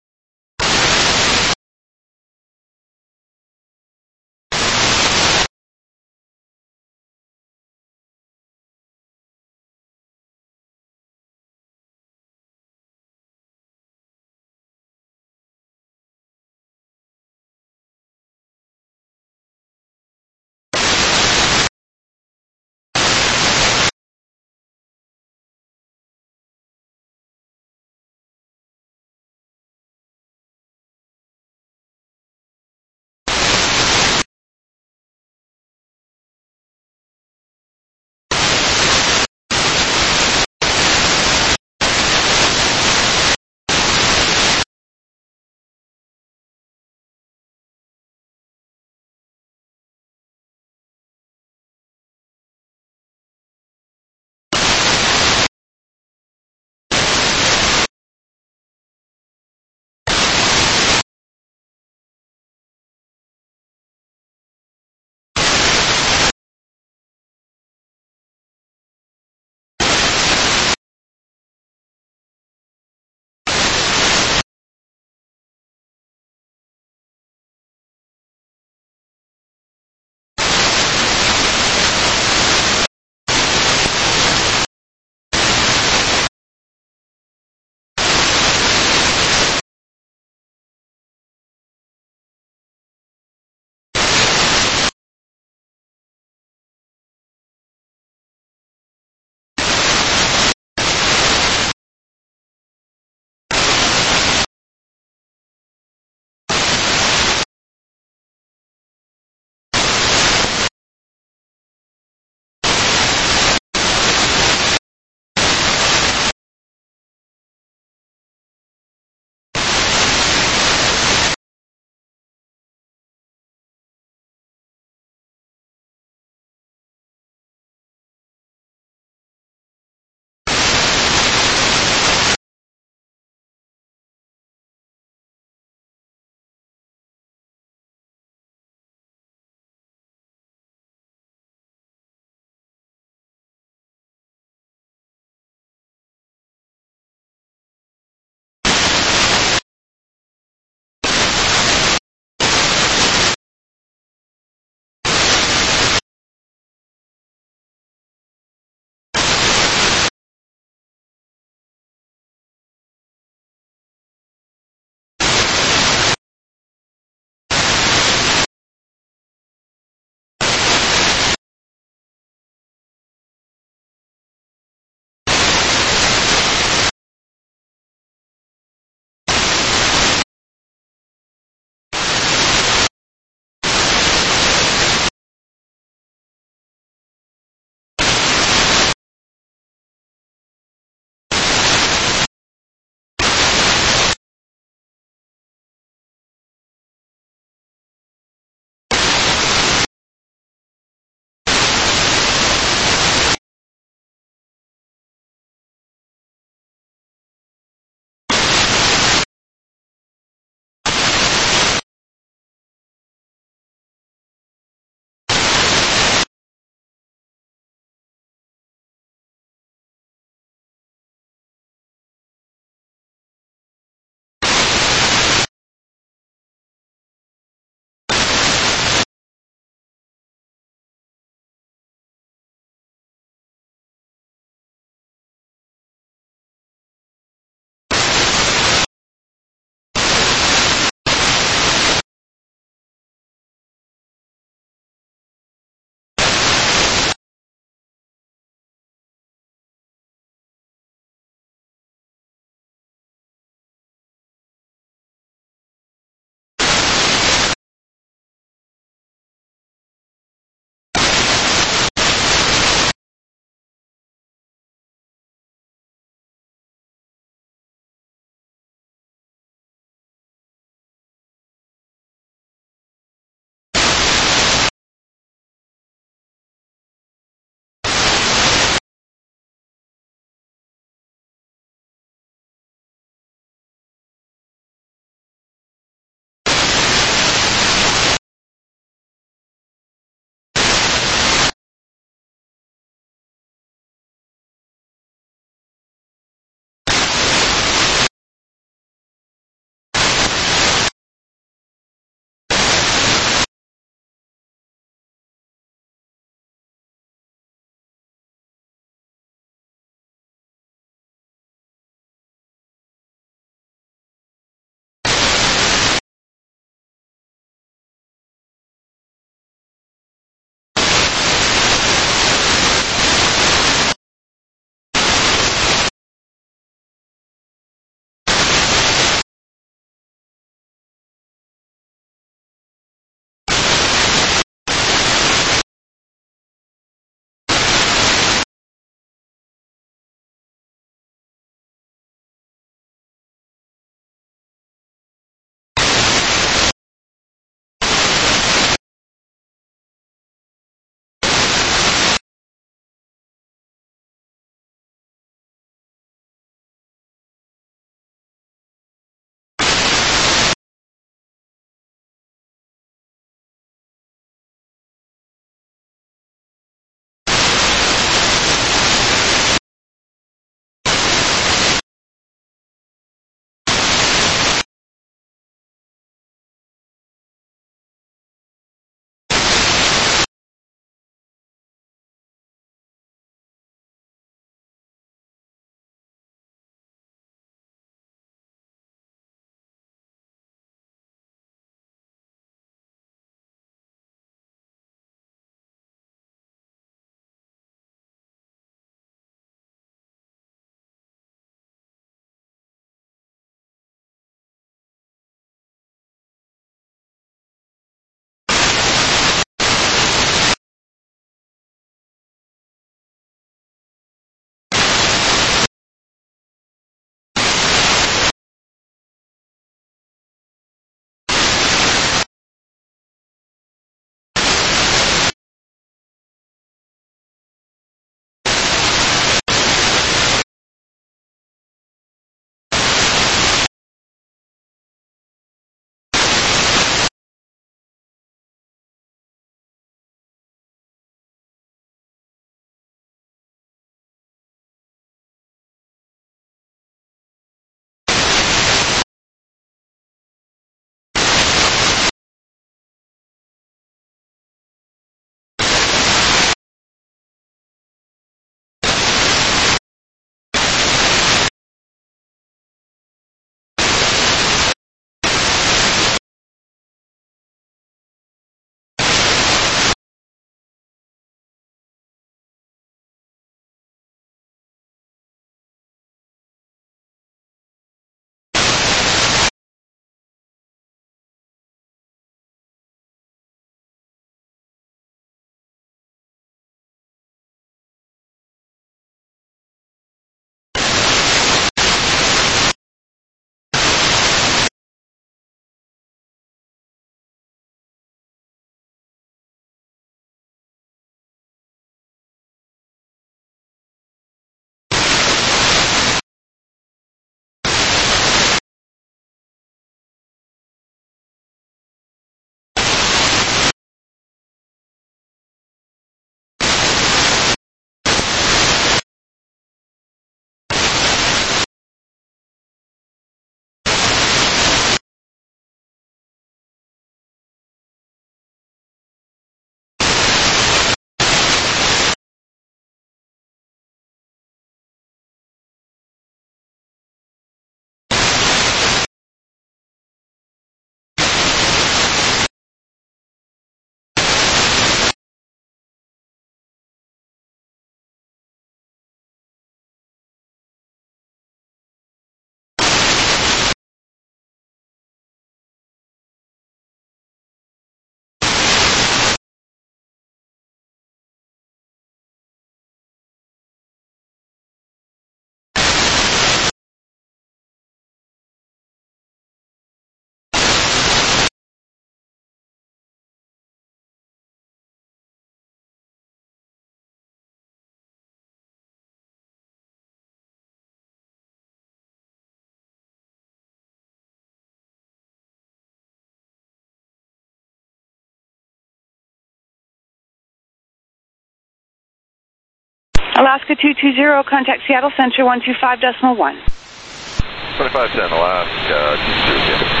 Alaska two two zero, contact Seattle Center one two five decimal one. twenty-five ten, Alaska two two zero.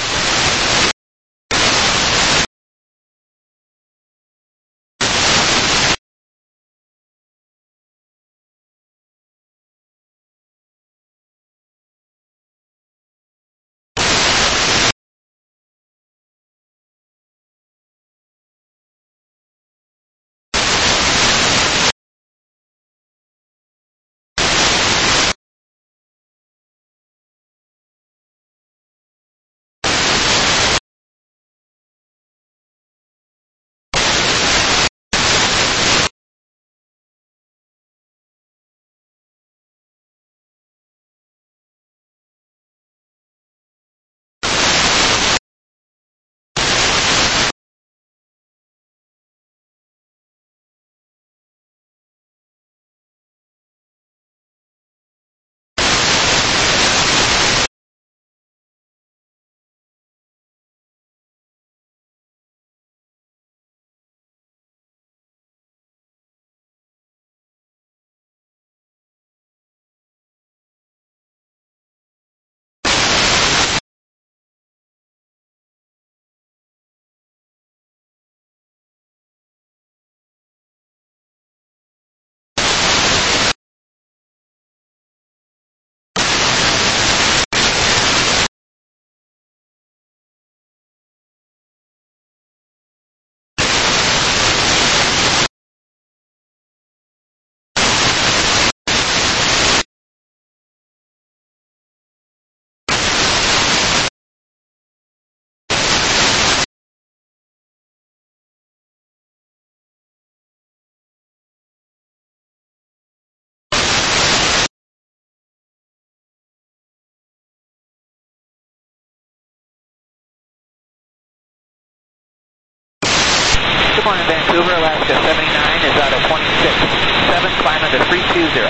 Good morning, Vancouver, Alaska seventy-nine is out of twenty-six. seven, climb into three two zero.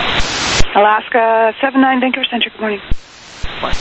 Alaska seven nine, Vancouver Center, good morning. Good morning.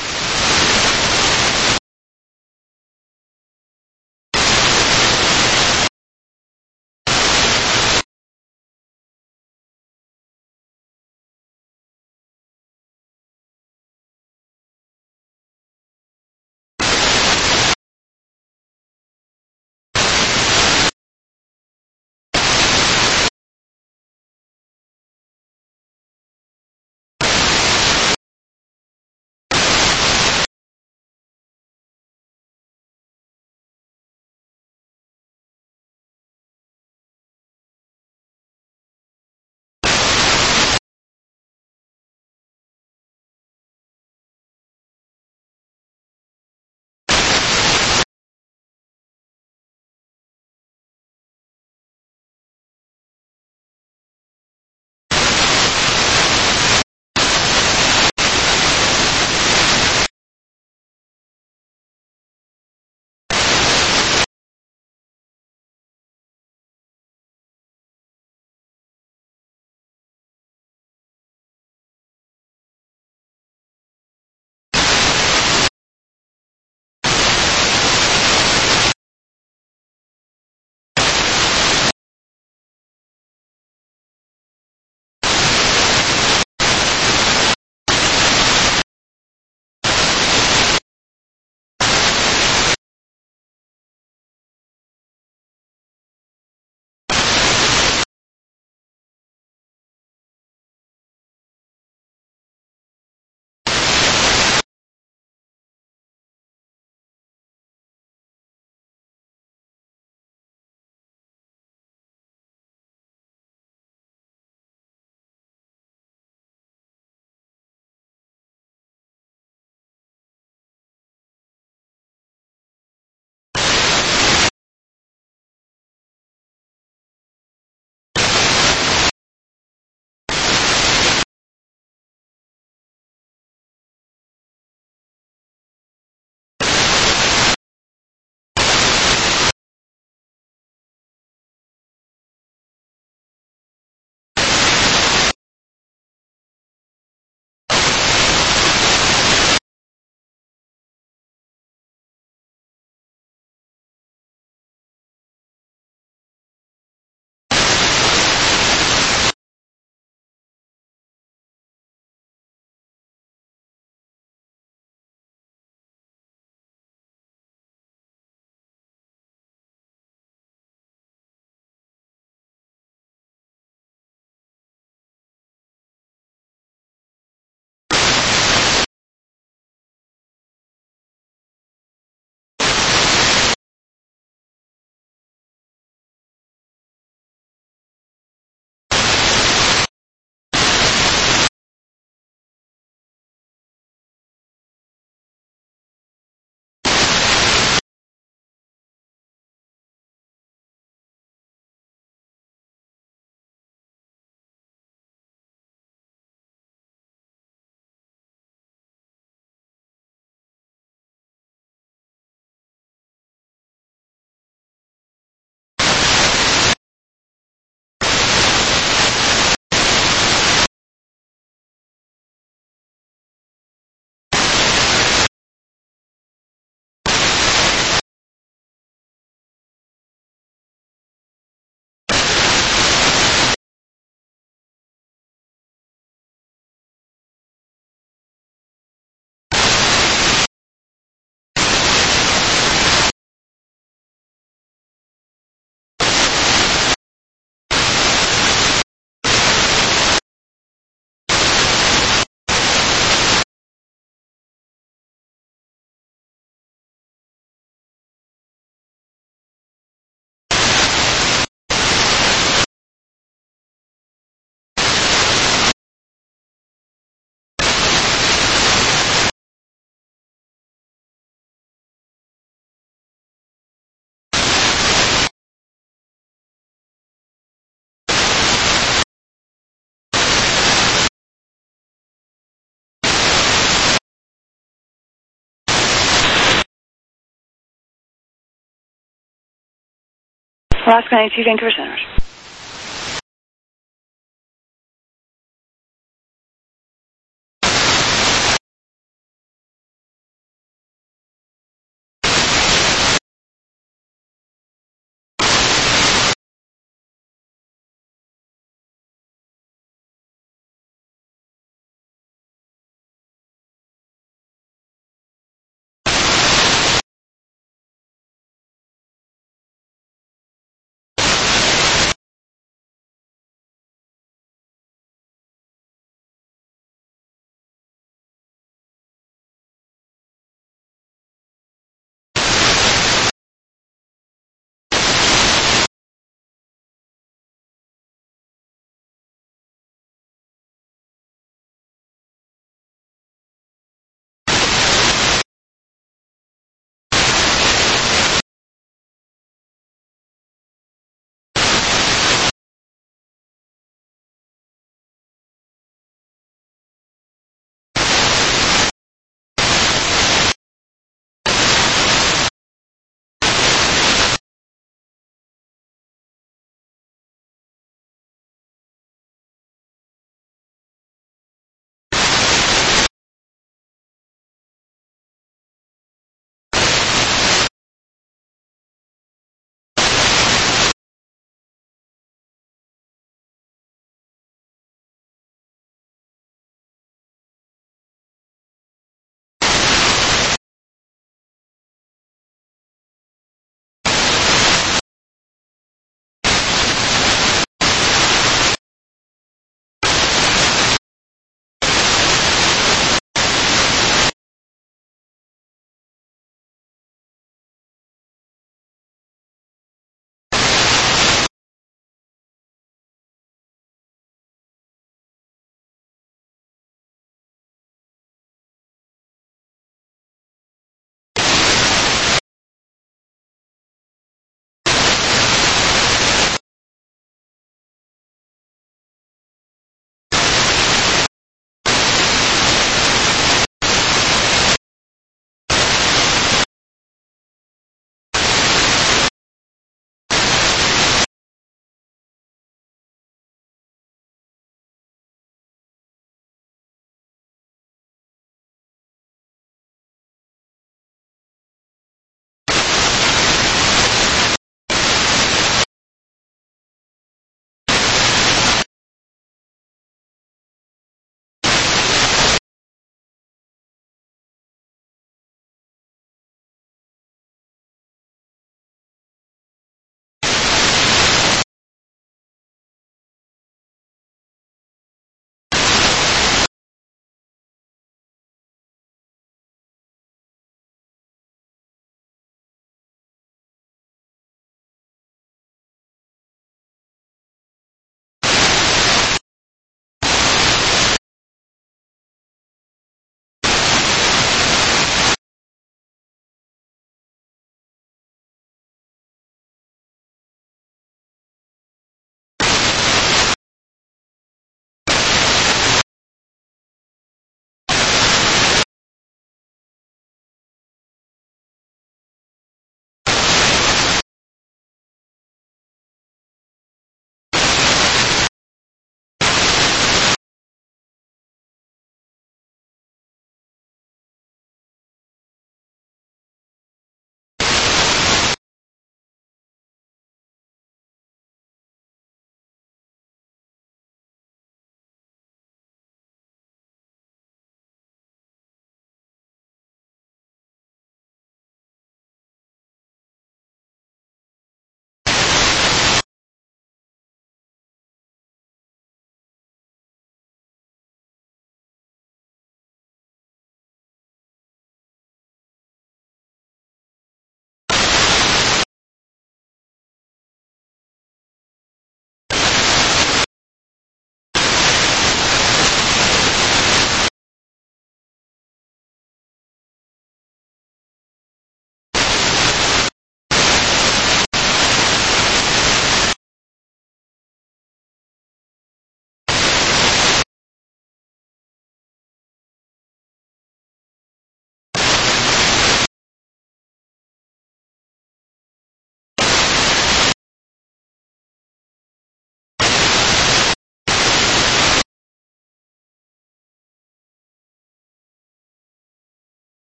Alaska ninety-two, Vancouver Center.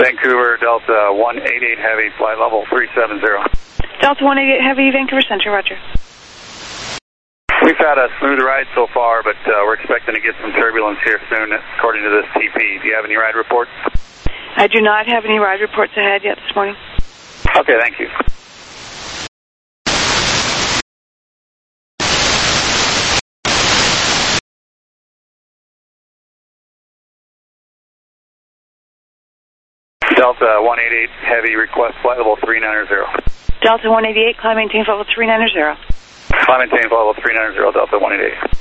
Vancouver, Delta one eighty-eight Heavy, flight level three seven zero. Delta one eighty-eight Heavy, Vancouver Center, roger. We've had a smooth ride so far, but uh, we're expecting to get some turbulence here soon, according to this T P. Do you have any ride reports? I do not have any ride reports ahead yet this morning. Okay, thank you. Delta one eighty-eight Heavy, request flight level three nine zero. Delta one eighty-eight, climb maintain flight level three nine zero. Climb maintain flight level three nine zero, Delta one eighty-eight.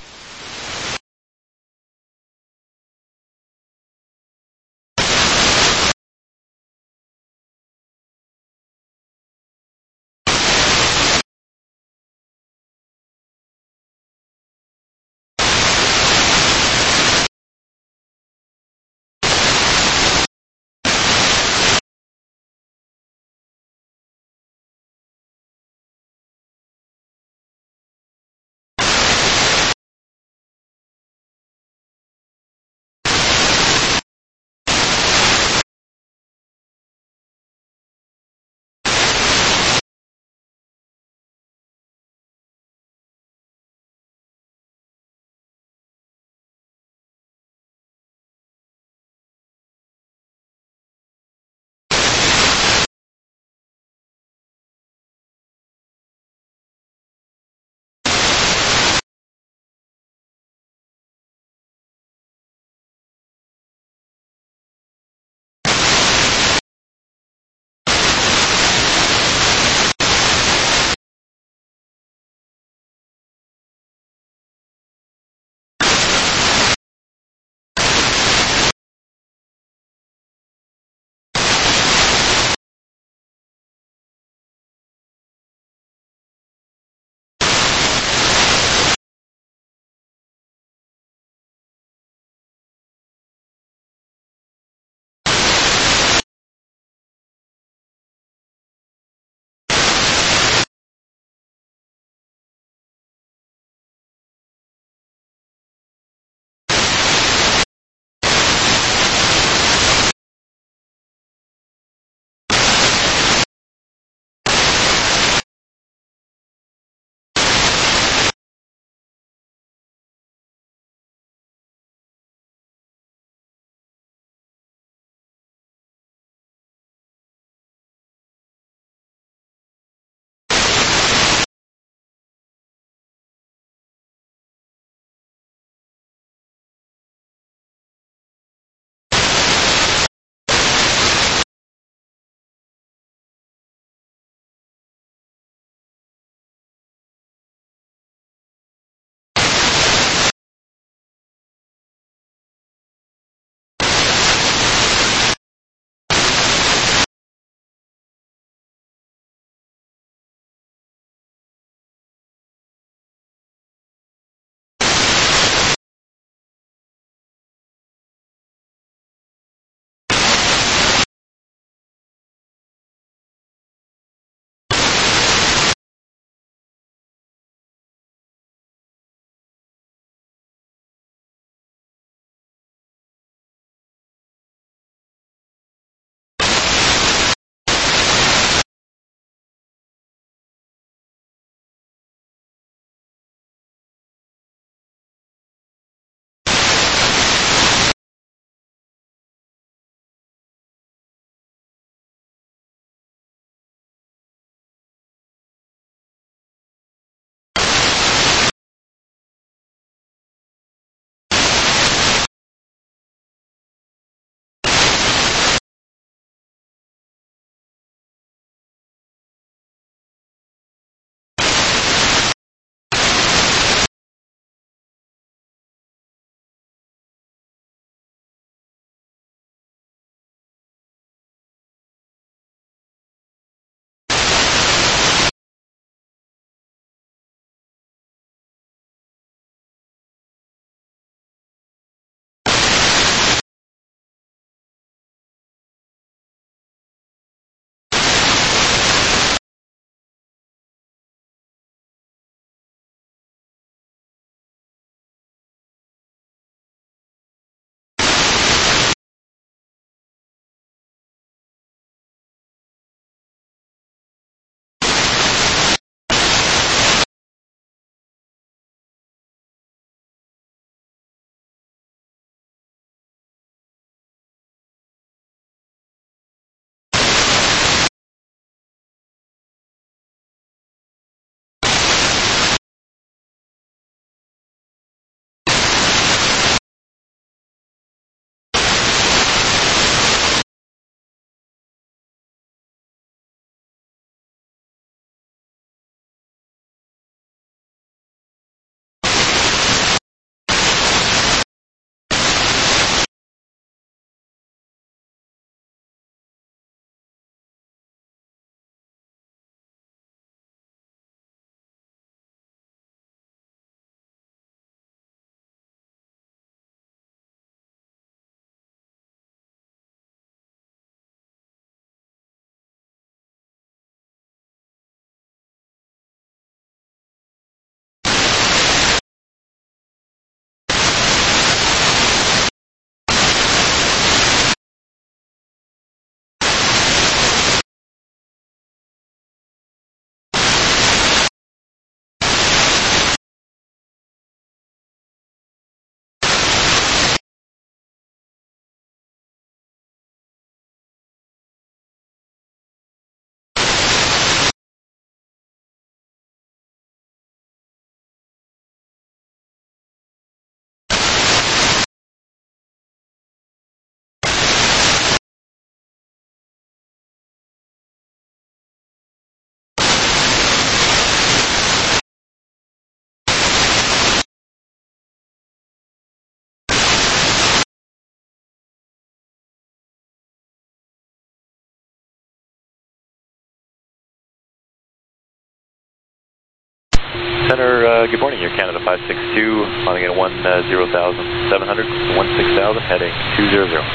Center, uh, good morning. You're Canada five six two, flying at one zero thousand seven hundred, one six thousand, heading two zero zero.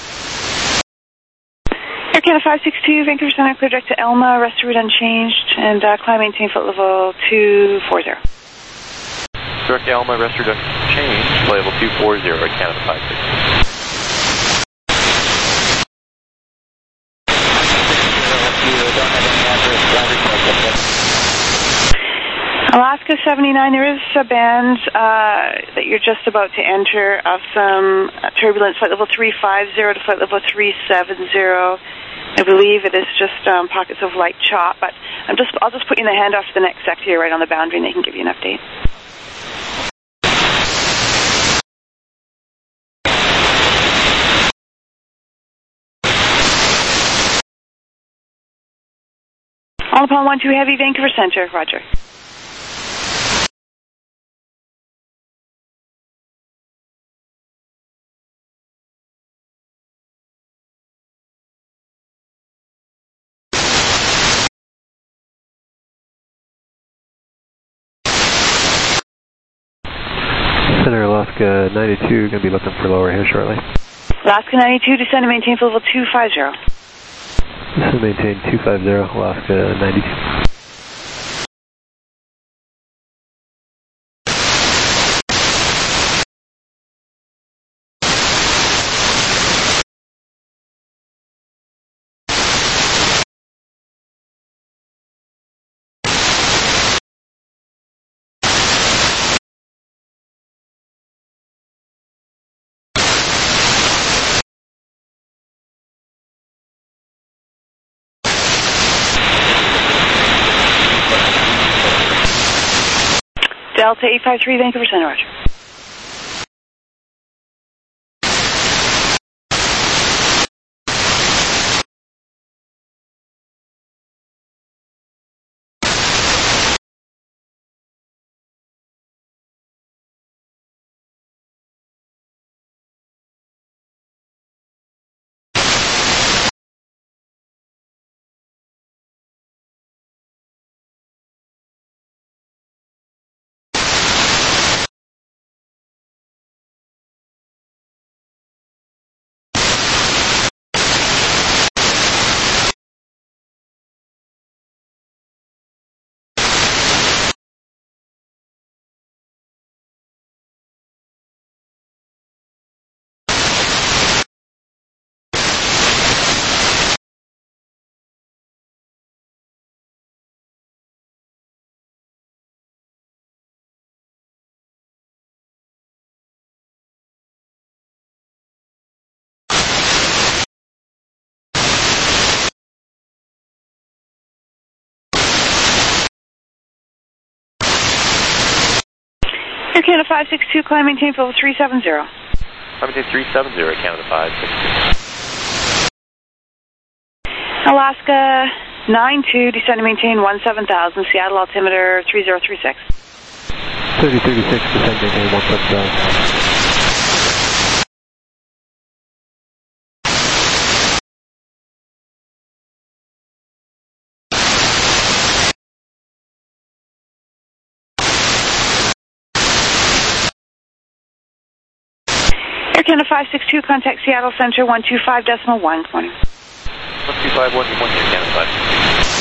Air Canada five six two, Vancouver Center, clear direct to Elma, rest of route unchanged, and uh, climb maintain flight level two four zero. Direct to Elma, rest route unchanged, flight level two four zero, Air Canada five six two. Alaska seventy-nine, there is a band uh, that you're just about to enter of some uh, turbulence, flight level three five zero to flight level three seven zero. I believe it is just um, pockets of light chop, but I'm just, I'll just put you in the handoff to the next sector here right on the boundary and they can give you an update. All upon one two heavy, Vancouver Center, roger. Center Alaska ninety-two, going to be looking for lower here shortly. Alaska ninety-two, descend and maintain for level two five zero. Descend and maintain two five zero, Alaska ninety-two. Delta eight five three, Vancouver Center, roger. Air Canada five six two, climb maintain for level three seven zero. Climb maintain three seven zero, Canada five six two. Alaska nine two, descend and maintain one seven thousand, Seattle altimeter three zero three six. thirty thirty-six, descend and maintain one seven thousand. Air Canada five six two, contact Seattle Center one two five decimal one. Good morning. one two five one, good morning, Air Canada five six two.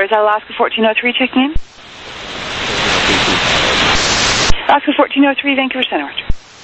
Is that Alaska fourteen oh three checking in? Alaska fourteen oh three, Vancouver Center, Roger.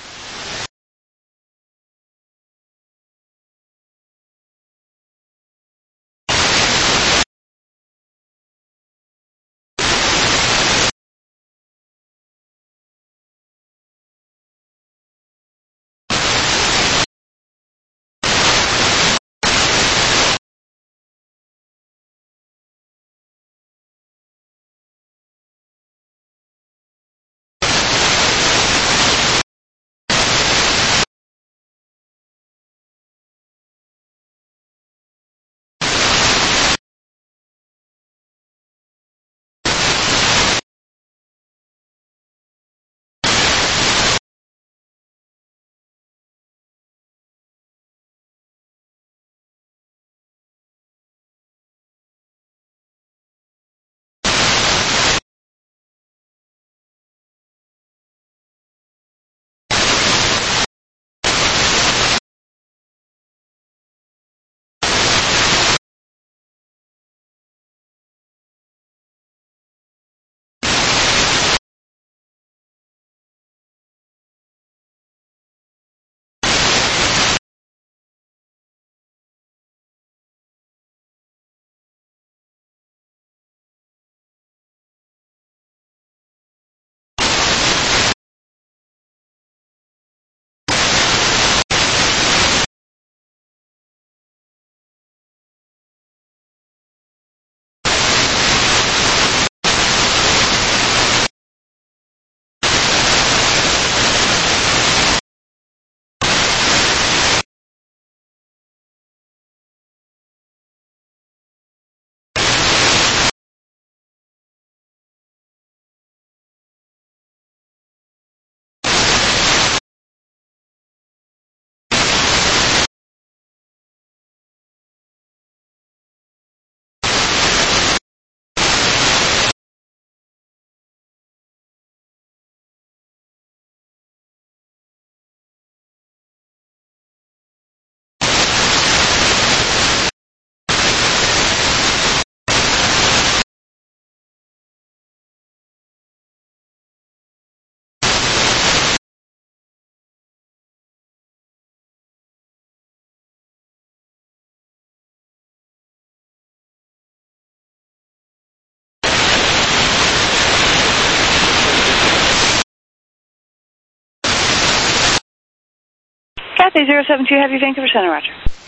Cathay zero seven two Heavy, Vancouver Center, Roger.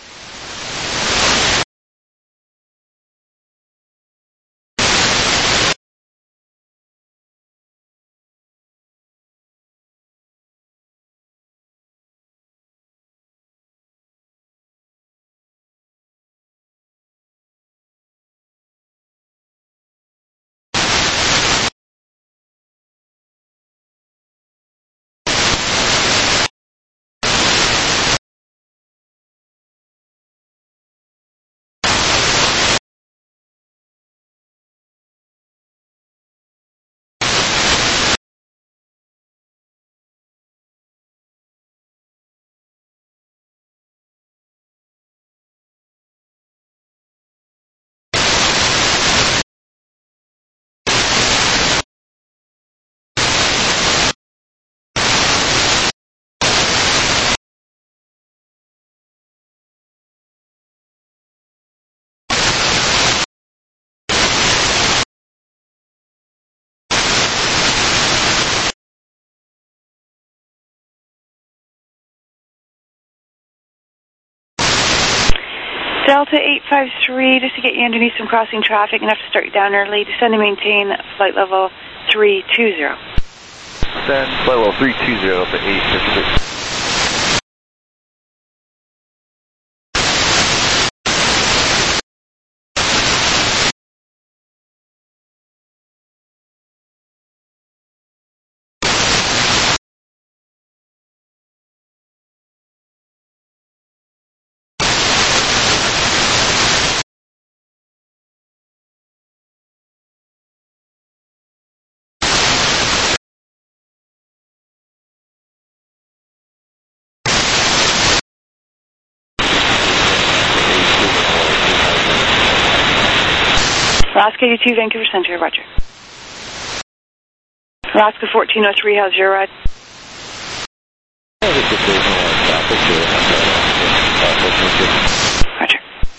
Delta eight five three, just to get you underneath some crossing traffic, enough to start you down early. Descend and maintain flight level three two zero. Descend flight level three two zero to eight fifty-six. Alaska eighty-two, Vancouver Center, roger. Alaska fourteen oh three, how's your ride? Roger.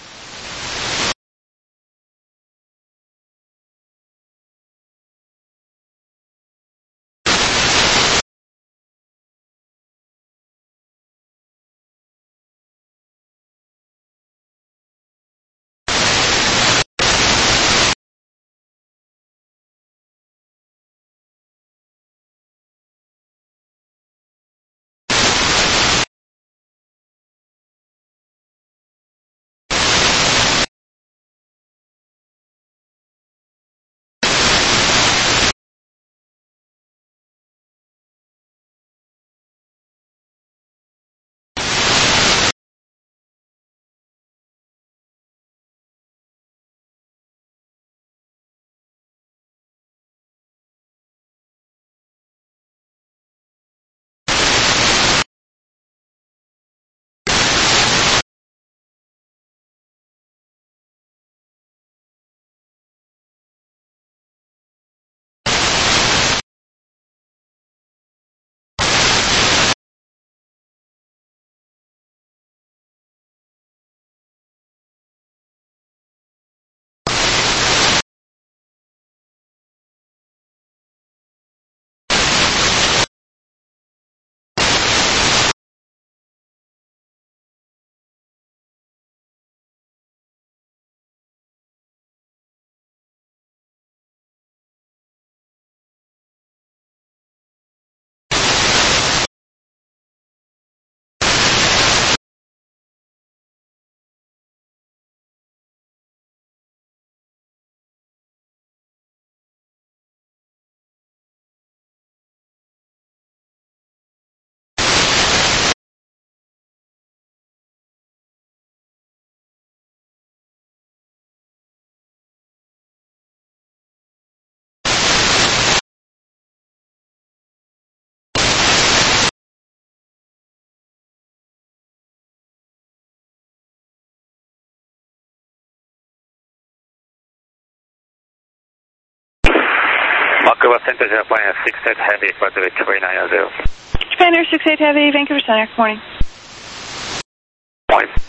Vancouver Center, Japan Air six eight Heavy, Pacific three nine zero. Japan Air six eight Heavy, Vancouver Center, good morning. Morning.